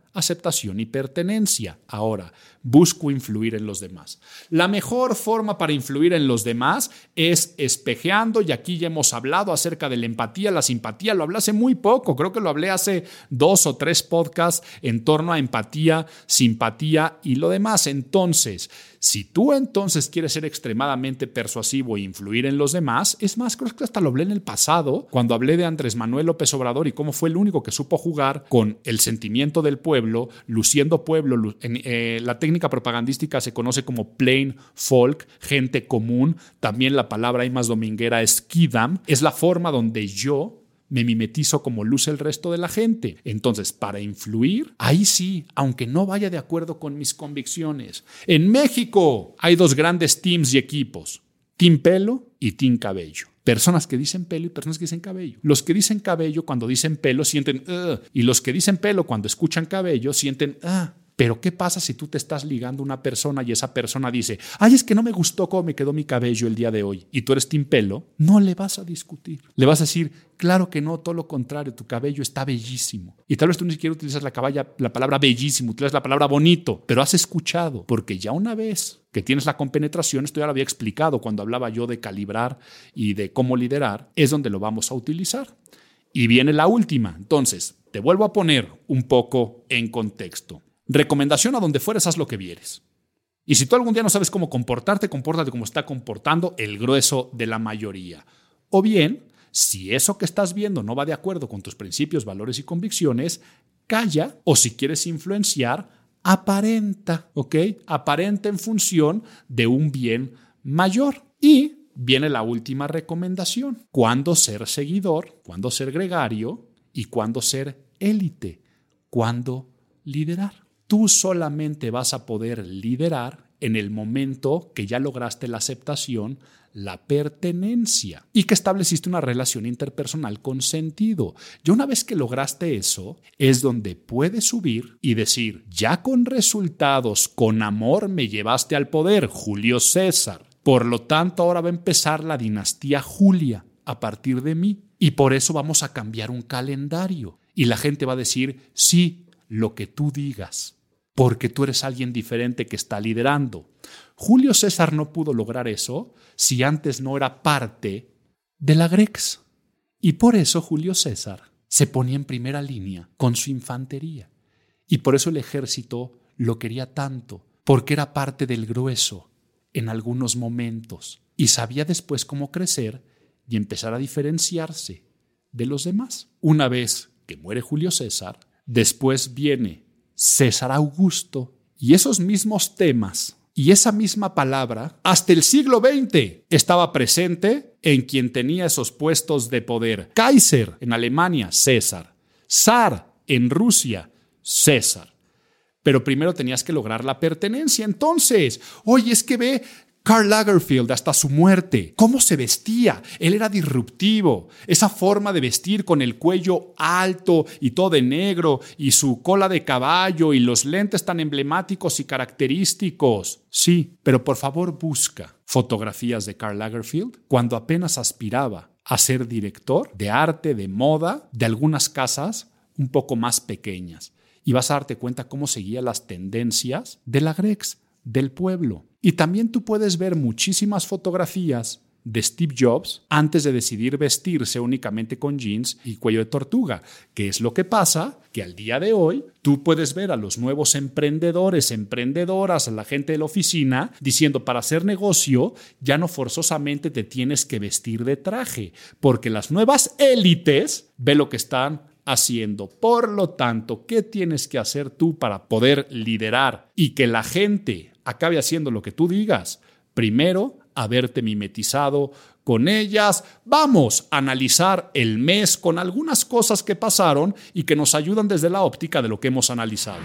aceptación y pertenencia. Ahora, busco influir en los demás. La mejor forma para influir en los demás es espejeando, y aquí ya hemos hablado acerca de la empatía, la simpatía, lo hablé hace muy poco, creo que lo hablé hace dos o tres podcasts en torno a empatía, simpatía y lo demás. Entonces, si tú entonces quieres ser extremadamente persuasivo e influir en los demás, es más, creo que hasta lo hablé en el pasado, cuando hablé de Andrés Manuel López Obrador y cómo fue el único que supo jugar con el sentimiento del pueblo, luciendo pueblo. En, eh, la técnica propagandística se conoce como plain folk, gente común. También la palabra ahí más dominguera es kidam. Es la forma donde yo me mimetizo como luce el resto de la gente. Entonces, para influir, ahí sí, aunque no vaya de acuerdo con mis convicciones. En México hay dos grandes teams y equipos: Team Pelo y Team Cabello. Personas que dicen pelo y personas que dicen cabello. Los que dicen cabello cuando dicen pelo sienten uh, y los que dicen pelo cuando escuchan cabello sienten ah. Pero ¿qué pasa si tú te estás ligando a una persona y esa persona dice, ay, es que no me gustó cómo me quedó mi cabello el día de hoy, y tú eres team pelo? No le vas a discutir. Le vas a decir, claro que no, todo lo contrario, tu cabello está bellísimo. Y tal vez tú ni siquiera utilizas la, caballa, la palabra bellísimo, utilizas la palabra bonito, pero has escuchado, porque ya una vez que tienes la compenetración, esto ya lo había explicado cuando hablaba yo de calibrar y de cómo liderar, es donde lo vamos a utilizar. Y viene la última. Entonces, te vuelvo a poner un poco en contexto. Recomendación: a donde fueres, haz lo que vieres. Y si tú algún día no sabes cómo comportarte, compórtate como está comportando el grueso de la mayoría. O bien, si eso que estás viendo no va de acuerdo con tus principios, valores y convicciones, calla, o si quieres influenciar, aparenta, ¿ok? Aparenta en función de un bien mayor. Y viene la última recomendación: cuándo ser seguidor, cuándo ser gregario y cuándo ser élite, cuándo liderar. Tú solamente vas a poder liderar en el momento que ya lograste la aceptación, la pertenencia y que estableciste una relación interpersonal con sentido. Y una vez que lograste eso, es donde puedes subir y decir, ya con resultados, con amor me llevaste al poder, Julio César. Por lo tanto, ahora va a empezar la dinastía Julia a partir de mí. Y por eso vamos a cambiar un calendario. Y la gente va a decir, sí, lo que tú digas, porque tú eres alguien diferente que está liderando. Julio César no pudo lograr eso si antes no era parte de la Grex. Y por eso Julio César se ponía en primera línea con su infantería. Y por eso el ejército lo quería tanto, porque era parte del grueso en algunos momentos y sabía después cómo crecer y empezar a diferenciarse de los demás. Una vez que muere Julio César, después viene César Augusto, y esos mismos temas y esa misma palabra hasta el siglo veinte estaba presente en quien tenía esos puestos de poder. Kaiser en Alemania, César. Zar en Rusia, César. Pero primero tenías que lograr la pertenencia. Entonces, oye, es que ve Karl Lagerfeld hasta su muerte, cómo se vestía. Él era disruptivo. Esa forma de vestir con el cuello alto y todo de negro y su cola de caballo y los lentes tan emblemáticos y característicos. Sí, pero por favor busca fotografías de Karl Lagerfeld cuando apenas aspiraba a ser director de arte, de moda, de algunas casas un poco más pequeñas. Y vas a darte cuenta cómo seguía las tendencias de la Grex, del pueblo. Y también tú puedes ver muchísimas fotografías de Steve Jobs antes de decidir vestirse únicamente con jeans y cuello de tortuga. ¿Qué es lo que pasa? Que al día de hoy tú puedes ver a los nuevos emprendedores, emprendedoras, a la gente de la oficina diciendo, para hacer negocio ya no forzosamente te tienes que vestir de traje, porque las nuevas élites ve lo que están haciendo. Por lo tanto, ¿qué tienes que hacer tú para poder liderar y que la gente acabe haciendo lo que tú digas? Primero, haberte mimetizado con ellas. Vamos a analizar el mes con algunas cosas que pasaron y que nos ayudan desde la óptica de lo que hemos analizado.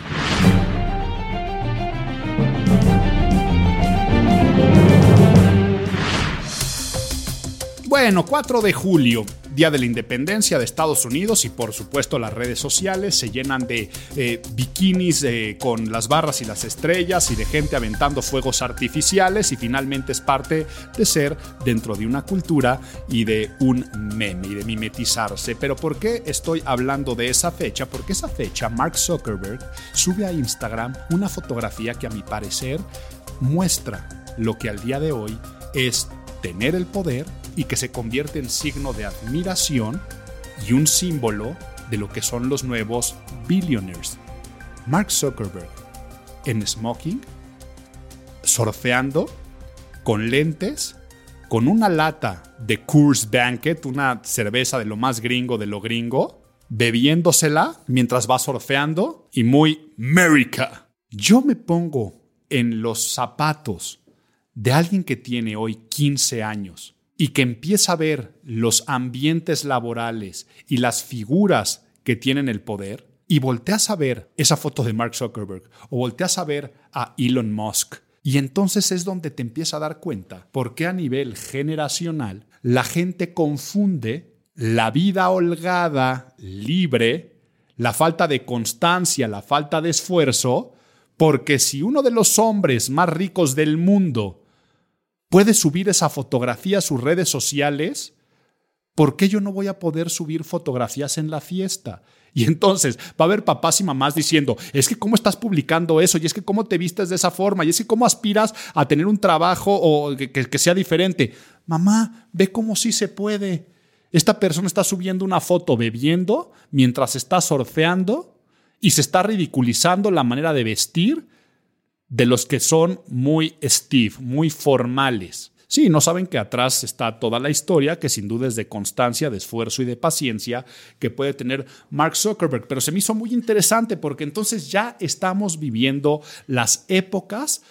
Bueno, cuatro de julio, Día de la Independencia de Estados Unidos, y por supuesto las redes sociales se llenan de eh, bikinis eh, con las barras y las estrellas y de gente aventando fuegos artificiales, y finalmente es parte de ser dentro de una cultura y de un meme y de mimetizarse. Pero ¿por qué estoy hablando de esa fecha? Porque esa fecha Mark Zuckerberg sube a Instagram una fotografía que a mi parecer muestra lo que al día de hoy es tener el poder y que se convierte en signo de admiración y un símbolo de lo que son los nuevos billionaires. Mark Zuckerberg en smoking, surfeando, con lentes, con una lata de Coors Banquet, una cerveza de lo más gringo de lo gringo, bebiéndosela mientras va surfeando y muy America. Yo me pongo en los zapatos de alguien que tiene hoy quince años y que empieza a ver los ambientes laborales y las figuras que tienen el poder, y volteas a ver esa foto de Mark Zuckerberg o volteas a ver a Elon Musk, y entonces es donde te empieza a dar cuenta por qué a nivel generacional la gente confunde la vida holgada, libre, la falta de constancia, la falta de esfuerzo, porque si uno de los hombres más ricos del mundo puede subir esa fotografía a sus redes sociales, ¿por qué yo no voy a poder subir fotografías en la fiesta? Y entonces va a haber papás y mamás diciendo, es que cómo estás publicando eso, y es que cómo te vistes de esa forma, y es que cómo aspiras a tener un trabajo o que, que, que sea diferente. Mamá, ve cómo sí se puede. Esta persona está subiendo una foto bebiendo mientras está surfeando y se está ridiculizando la manera de vestir de los que son muy stiff, muy formales. Sí, no saben que atrás está toda la historia, que sin duda es de constancia, de esfuerzo y de paciencia que puede tener Mark Zuckerberg. Pero se me hizo muy interesante porque entonces ya estamos viviendo las épocas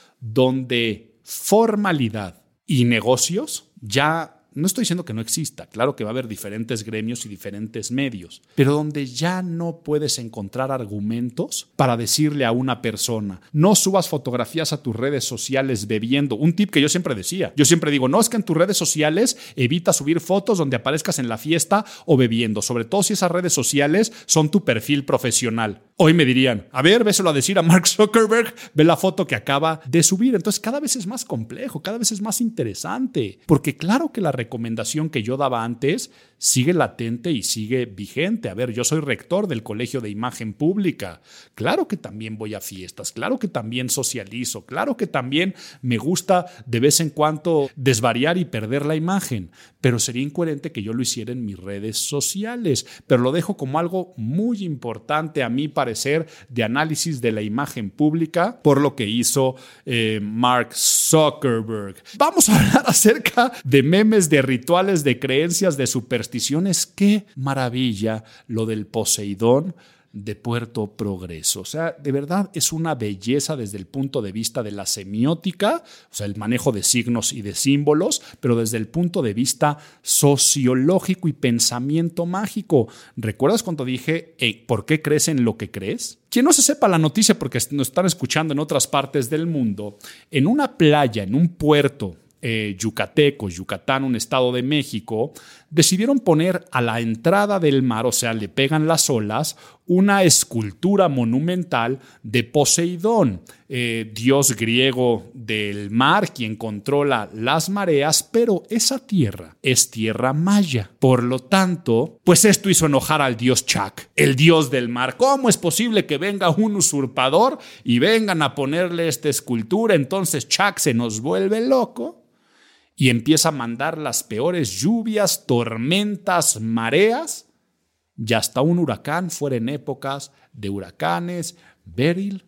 donde formalidad y negocios ya... No estoy diciendo que no exista, claro que va a haber diferentes gremios y diferentes medios, pero donde ya no puedes encontrar argumentos para decirle a una persona, no subas fotografías a tus redes sociales bebiendo. Un tip que yo siempre decía, yo siempre digo, no, es que en tus redes sociales evita subir fotos donde aparezcas en la fiesta o bebiendo, sobre todo si esas redes sociales son tu perfil profesional. Hoy me dirían, a ver, véselo a decir a Mark Zuckerberg, ve la foto que acaba de subir. Entonces cada vez es más complejo, cada vez es más interesante, porque claro que la recomendación que yo daba antes sigue latente y sigue vigente. A ver, yo soy rector del Colegio de Imagen Pública. Claro que también voy a fiestas, claro que también socializo, claro que también me gusta de vez en cuando desvariar y perder la imagen, pero sería incoherente que yo lo hiciera en mis redes sociales. Pero lo dejo como algo muy importante a mi parecer de análisis de la imagen pública por lo que hizo eh, Mark Zuckerberg. Vamos a hablar acerca de memes, de rituales, de creencias, de supersticiones. Qué maravilla lo del Poseidón de Puerto Progreso. O sea, de verdad es una belleza desde el punto de vista de la semiótica, o sea, el manejo de signos y de símbolos, pero desde el punto de vista sociológico y pensamiento mágico. ¿Recuerdas cuando dije, hey, ¿por qué crees en lo que crees? Quien no se sepa la noticia porque nos están escuchando en otras partes del mundo, en una playa, en un puerto, Eh, yucateco, Yucatán, un estado de México, decidieron poner a la entrada del mar, o sea, le pegan las olas, una escultura monumental de Poseidón, eh, dios griego del mar, quien controla las mareas, pero esa tierra es tierra maya. Por lo tanto, pues esto hizo enojar al dios Chac, el dios del mar. ¿Cómo es posible que venga un usurpador y vengan a ponerle esta escultura? Entonces Chac se nos vuelve loco y empieza a mandar las peores lluvias, tormentas, mareas, y hasta un huracán fuera en épocas de huracanes, Beryl,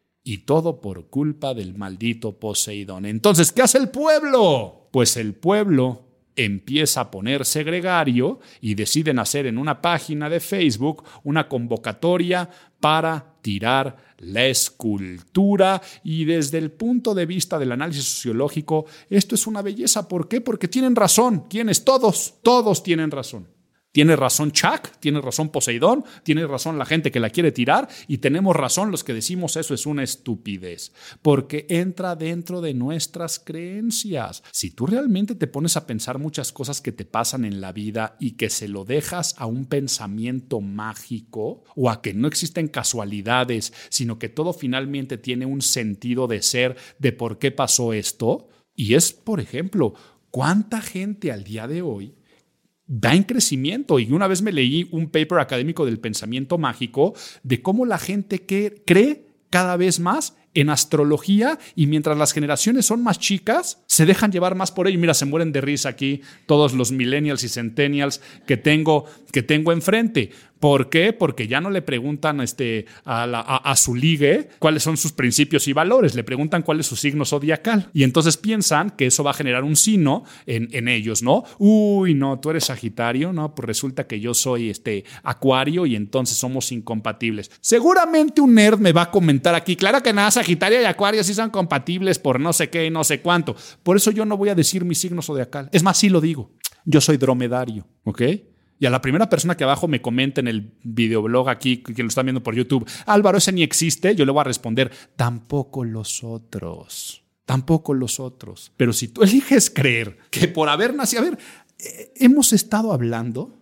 y todo por culpa del maldito Poseidón. Entonces, ¿qué hace el pueblo? Pues el pueblo empieza a ponerse gregario y deciden hacer en una página de Facebook una convocatoria para tirar la escultura, y desde el punto de vista del análisis sociológico esto es una belleza. ¿Por qué? Porque tienen razón. ¿Quiénes? Todos, todos tienen razón. Tiene razón Chuck, tiene razón Poseidón, tiene razón la gente que la quiere tirar y tenemos razón los que decimos eso es una estupidez, porque entra dentro de nuestras creencias. Si tú realmente te pones a pensar muchas cosas que te pasan en la vida y que se lo dejas a un pensamiento mágico o a que no existen casualidades, sino que todo finalmente tiene un sentido de ser de por qué pasó esto, y es, por ejemplo, ¿cuánta gente al día de hoy va en crecimiento? Y una vez me leí un paper académico del pensamiento mágico de cómo la gente que cree cada vez más en astrología y mientras las generaciones son más chicas, se dejan llevar más por ello. Mira, se mueren de risa aquí todos los millennials y centennials que tengo, que tengo enfrente. ¿Por qué? Porque ya no le preguntan este, a, la, a, a su ligue cuáles son sus principios y valores, le preguntan cuál es su signo zodiacal. Y entonces piensan que eso va a generar un sino en, en ellos, ¿no? Uy, no, tú eres Sagitario, ¿no? Pues resulta que yo soy este, Acuario y entonces somos incompatibles. Seguramente un nerd me va a comentar aquí, claro que nada, Sagitario y Acuario sí son compatibles por no sé qué y no sé cuánto. Por eso yo no voy a decir mi signo zodiacal. Es más, sí lo digo. Yo soy dromedario, ¿ok? Y a la primera persona que abajo me comenta en el videoblog aquí, que lo están viendo por YouTube, Álvaro, ese ni existe, yo le voy a responder, tampoco los otros, tampoco los otros. Pero si tú eliges creer que por haber nacido, a ver, eh, hemos estado hablando,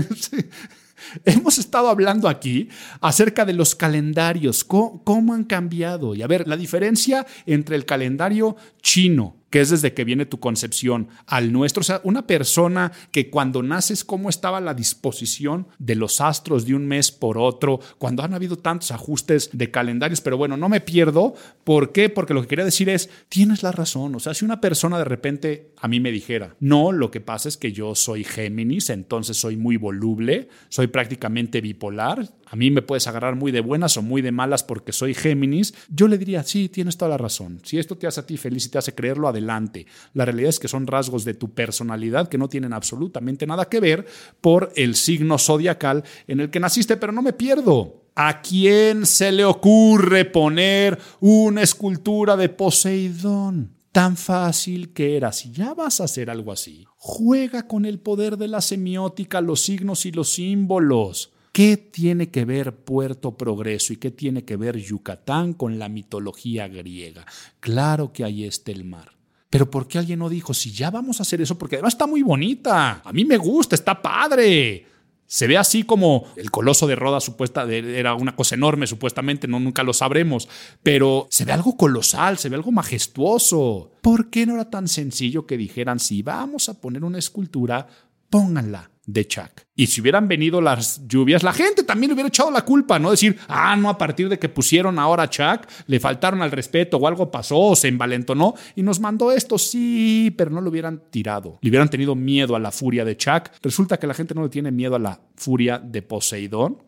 hemos estado hablando aquí acerca de los calendarios, cómo, cómo han cambiado. Y a ver, la diferencia entre el calendario chino, que es desde que viene tu concepción, al nuestro. O sea, una persona que cuando naces, cómo estaba la disposición de los astros de un mes por otro, cuando han habido tantos ajustes de calendarios. Pero bueno, no me pierdo. ¿Por qué? Porque lo que quería decir es, tienes la razón. O sea, si una persona de repente a mí me dijera, no, lo que pasa es que yo soy Géminis, entonces soy muy voluble, soy prácticamente bipolar, a mí me puedes agarrar muy de buenas o muy de malas porque soy Géminis, yo le diría, sí, tienes toda la razón. Si esto te hace a ti feliz y te hace creerlo, adelante. La realidad es que son rasgos de tu personalidad que no tienen absolutamente nada que ver por el signo zodiacal en el que naciste, pero no me pierdo. ¿A quién se le ocurre poner una escultura de Poseidón? Tan fácil que era. Si ya vas a hacer algo así, juega con el poder de la semiótica, los signos y los símbolos. ¿Qué tiene que ver Puerto Progreso y qué tiene que ver Yucatán con la mitología griega? Claro que ahí está el mar. Pero ¿por qué alguien no dijo, si ya vamos a hacer eso? Porque además está muy bonita. A mí me gusta, está padre. Se ve así como el coloso de Rodas, supuesta, era una cosa enorme, supuestamente, no, nunca lo sabremos. Pero se ve algo colosal, se ve algo majestuoso. ¿Por qué no era tan sencillo que dijeran, si vamos a poner una escultura, pónganla de Chuck? Y si hubieran venido las lluvias, la gente también le hubiera echado la culpa, ¿no? Decir, ah, no, a partir de que pusieron ahora a Chuck, le faltaron al respeto o algo pasó, o se envalentonó y nos mandó esto, sí, pero no lo hubieran tirado. Le hubieran tenido miedo a la furia de Chuck. Resulta que la gente no le tiene miedo a la furia de Poseidón,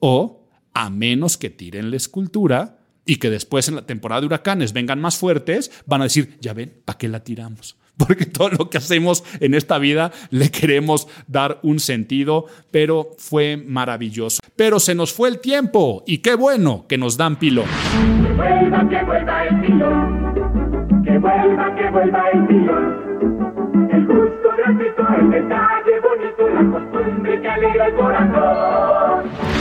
o a menos que tiren la escultura y que después en la temporada de huracanes vengan más fuertes, van a decir, ya ven, ¿para qué la tiramos? Porque todo lo que hacemos en esta vida le queremos dar un sentido, pero fue maravilloso. Pero se nos fue el tiempo y qué bueno que nos dan pilón. Que vuelva, que vuelva el pilón, que vuelva, que vuelva el pilón. El gusto gratuito, el detalle bonito, la costumbre que alegra el corazón.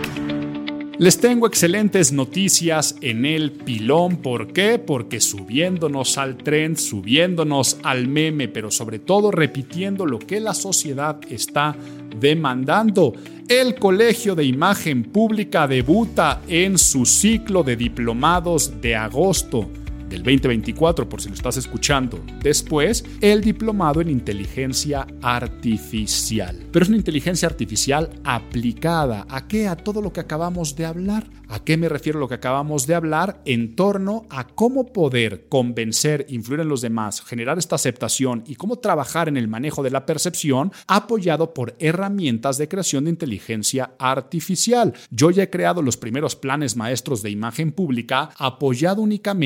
Les tengo excelentes noticias en el pilón. ¿Por qué? Porque subiéndonos al tren, subiéndonos al meme, pero sobre todo repitiendo lo que la sociedad está demandando. El Colegio de Imagen Pública debuta en su ciclo de diplomados de agosto del veinte veinticuatro, por si lo estás escuchando después, el diplomado en inteligencia artificial. Pero es una inteligencia artificial aplicada. ¿A qué? A todo lo que acabamos de hablar. ¿A qué me refiero lo que acabamos de hablar? En torno a cómo poder convencer, influir en los demás, generar esta aceptación y cómo trabajar en el manejo de la percepción apoyado por herramientas de creación de inteligencia artificial. Yo ya he creado los primeros planes maestros de imagen pública apoyado únicamente con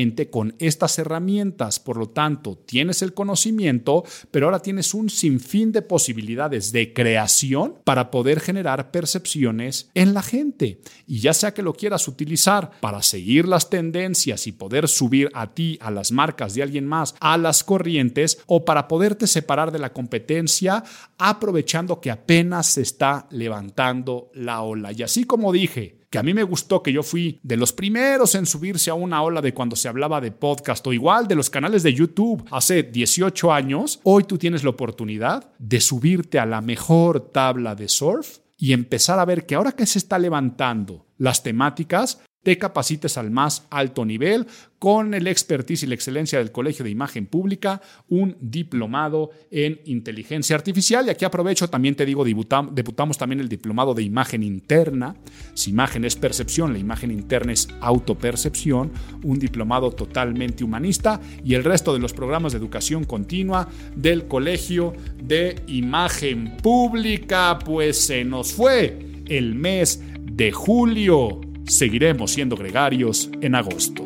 con estas herramientas. Por lo tanto, tienes el conocimiento, pero ahora tienes un sinfín de posibilidades de creación para poder generar percepciones en la gente. Y ya sea que lo quieras utilizar para seguir las tendencias y poder subir a ti, a las marcas de alguien más, a las corrientes, o para poderte separar de la competencia, aprovechando que apenas se está levantando la ola. Y así como dije, que a mí me gustó, que yo fui de los primeros en subirse a una ola de cuando se hablaba de podcast, o igual de los canales de YouTube hace dieciocho años, hoy tú tienes la oportunidad de subirte a la mejor tabla de surf y empezar a ver que ahora que se está levantando las temáticas, te capacites al más alto nivel con el expertise y la excelencia del Colegio de Imagen Pública, un diplomado en inteligencia artificial. Y aquí aprovecho, también te digo, debutamos, debutamos también el diplomado de imagen interna. Si imagen es percepción, la imagen interna es autopercepción, un diplomado totalmente humanista, y el resto de los programas de educación continua del Colegio de Imagen Pública. Pues se nos fue el mes de julio. Seguiremos siendo gregarios en agosto.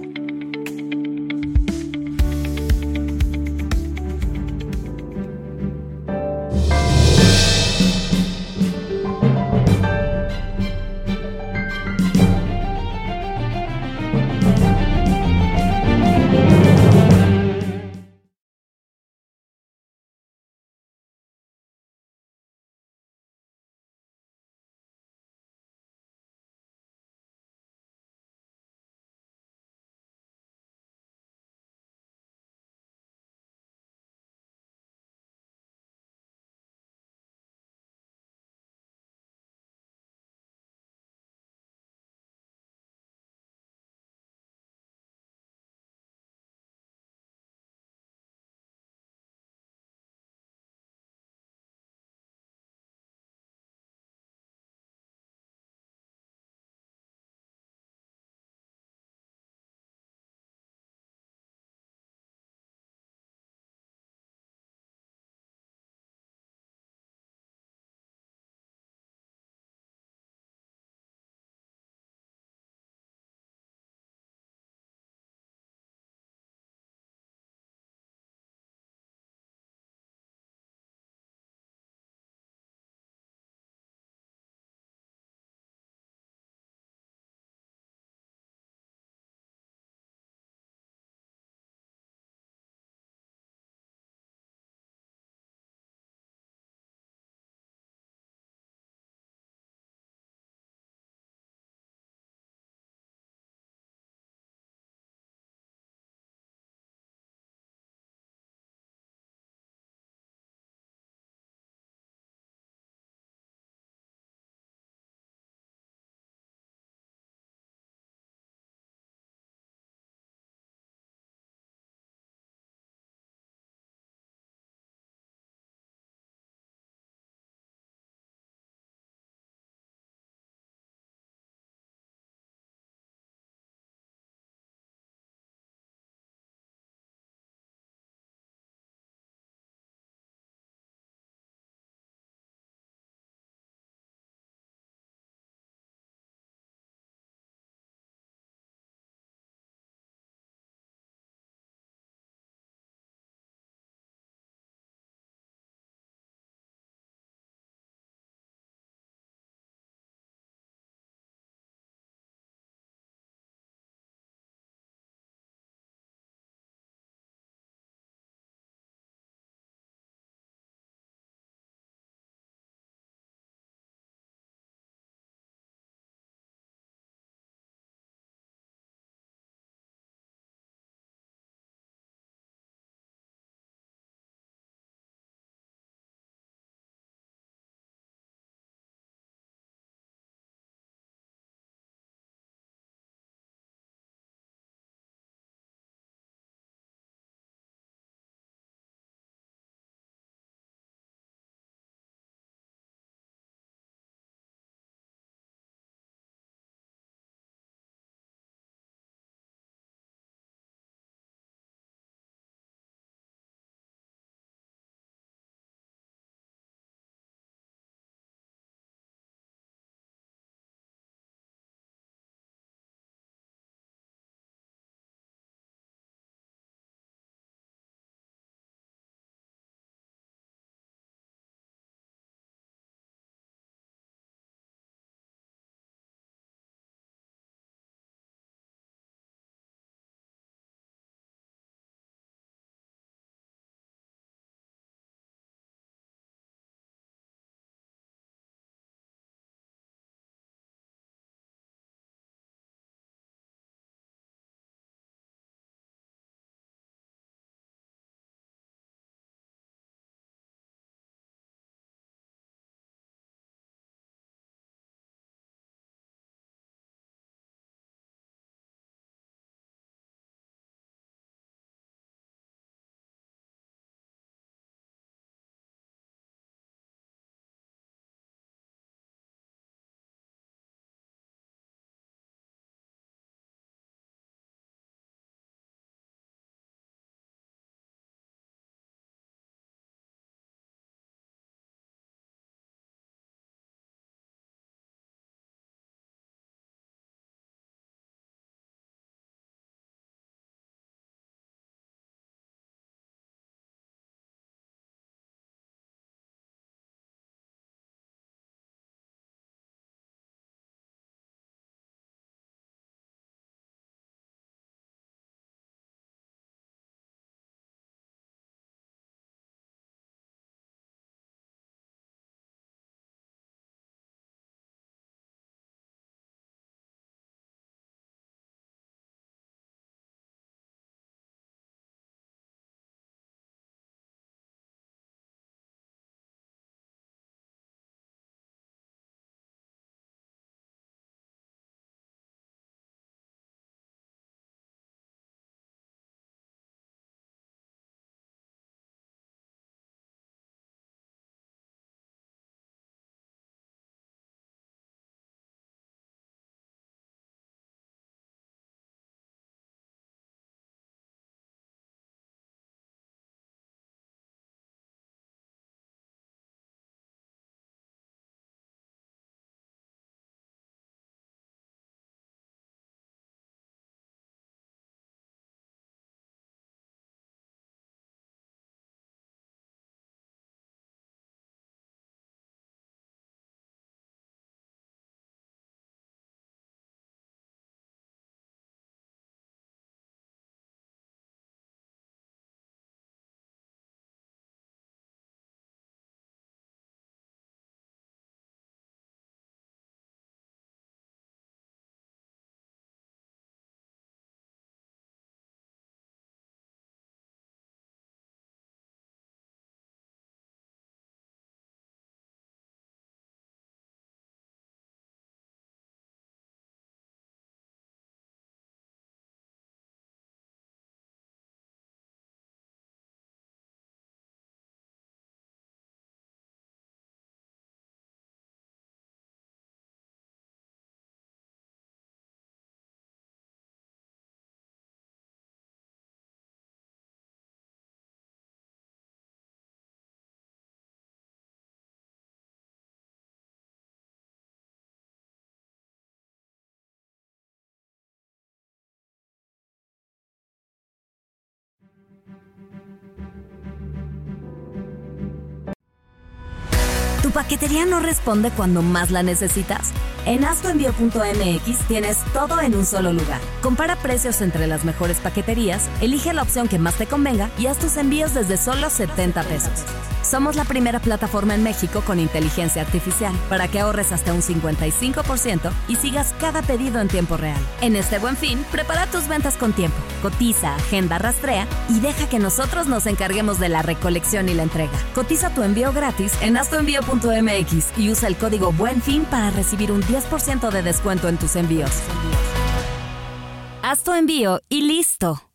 paquetería no responde cuando más la necesitas? En astoenvío punto m x tienes todo en un solo lugar. Compara precios entre las mejores paqueterías, elige la opción que más te convenga y haz tus envíos desde solo setenta pesos. Somos la primera plataforma en México con inteligencia artificial para que ahorres hasta un cincuenta y cinco por ciento y sigas cada pedido en tiempo real. En este Buen Fin, prepara tus ventas con tiempo, cotiza, agenda, rastrea y deja que nosotros nos encarguemos de la recolección y la entrega. Cotiza tu envío gratis en astoenvío punto m x y usa el código Buen Fin para recibir un diez por ciento de descuento en tus envíos. Haz tu envío y listo.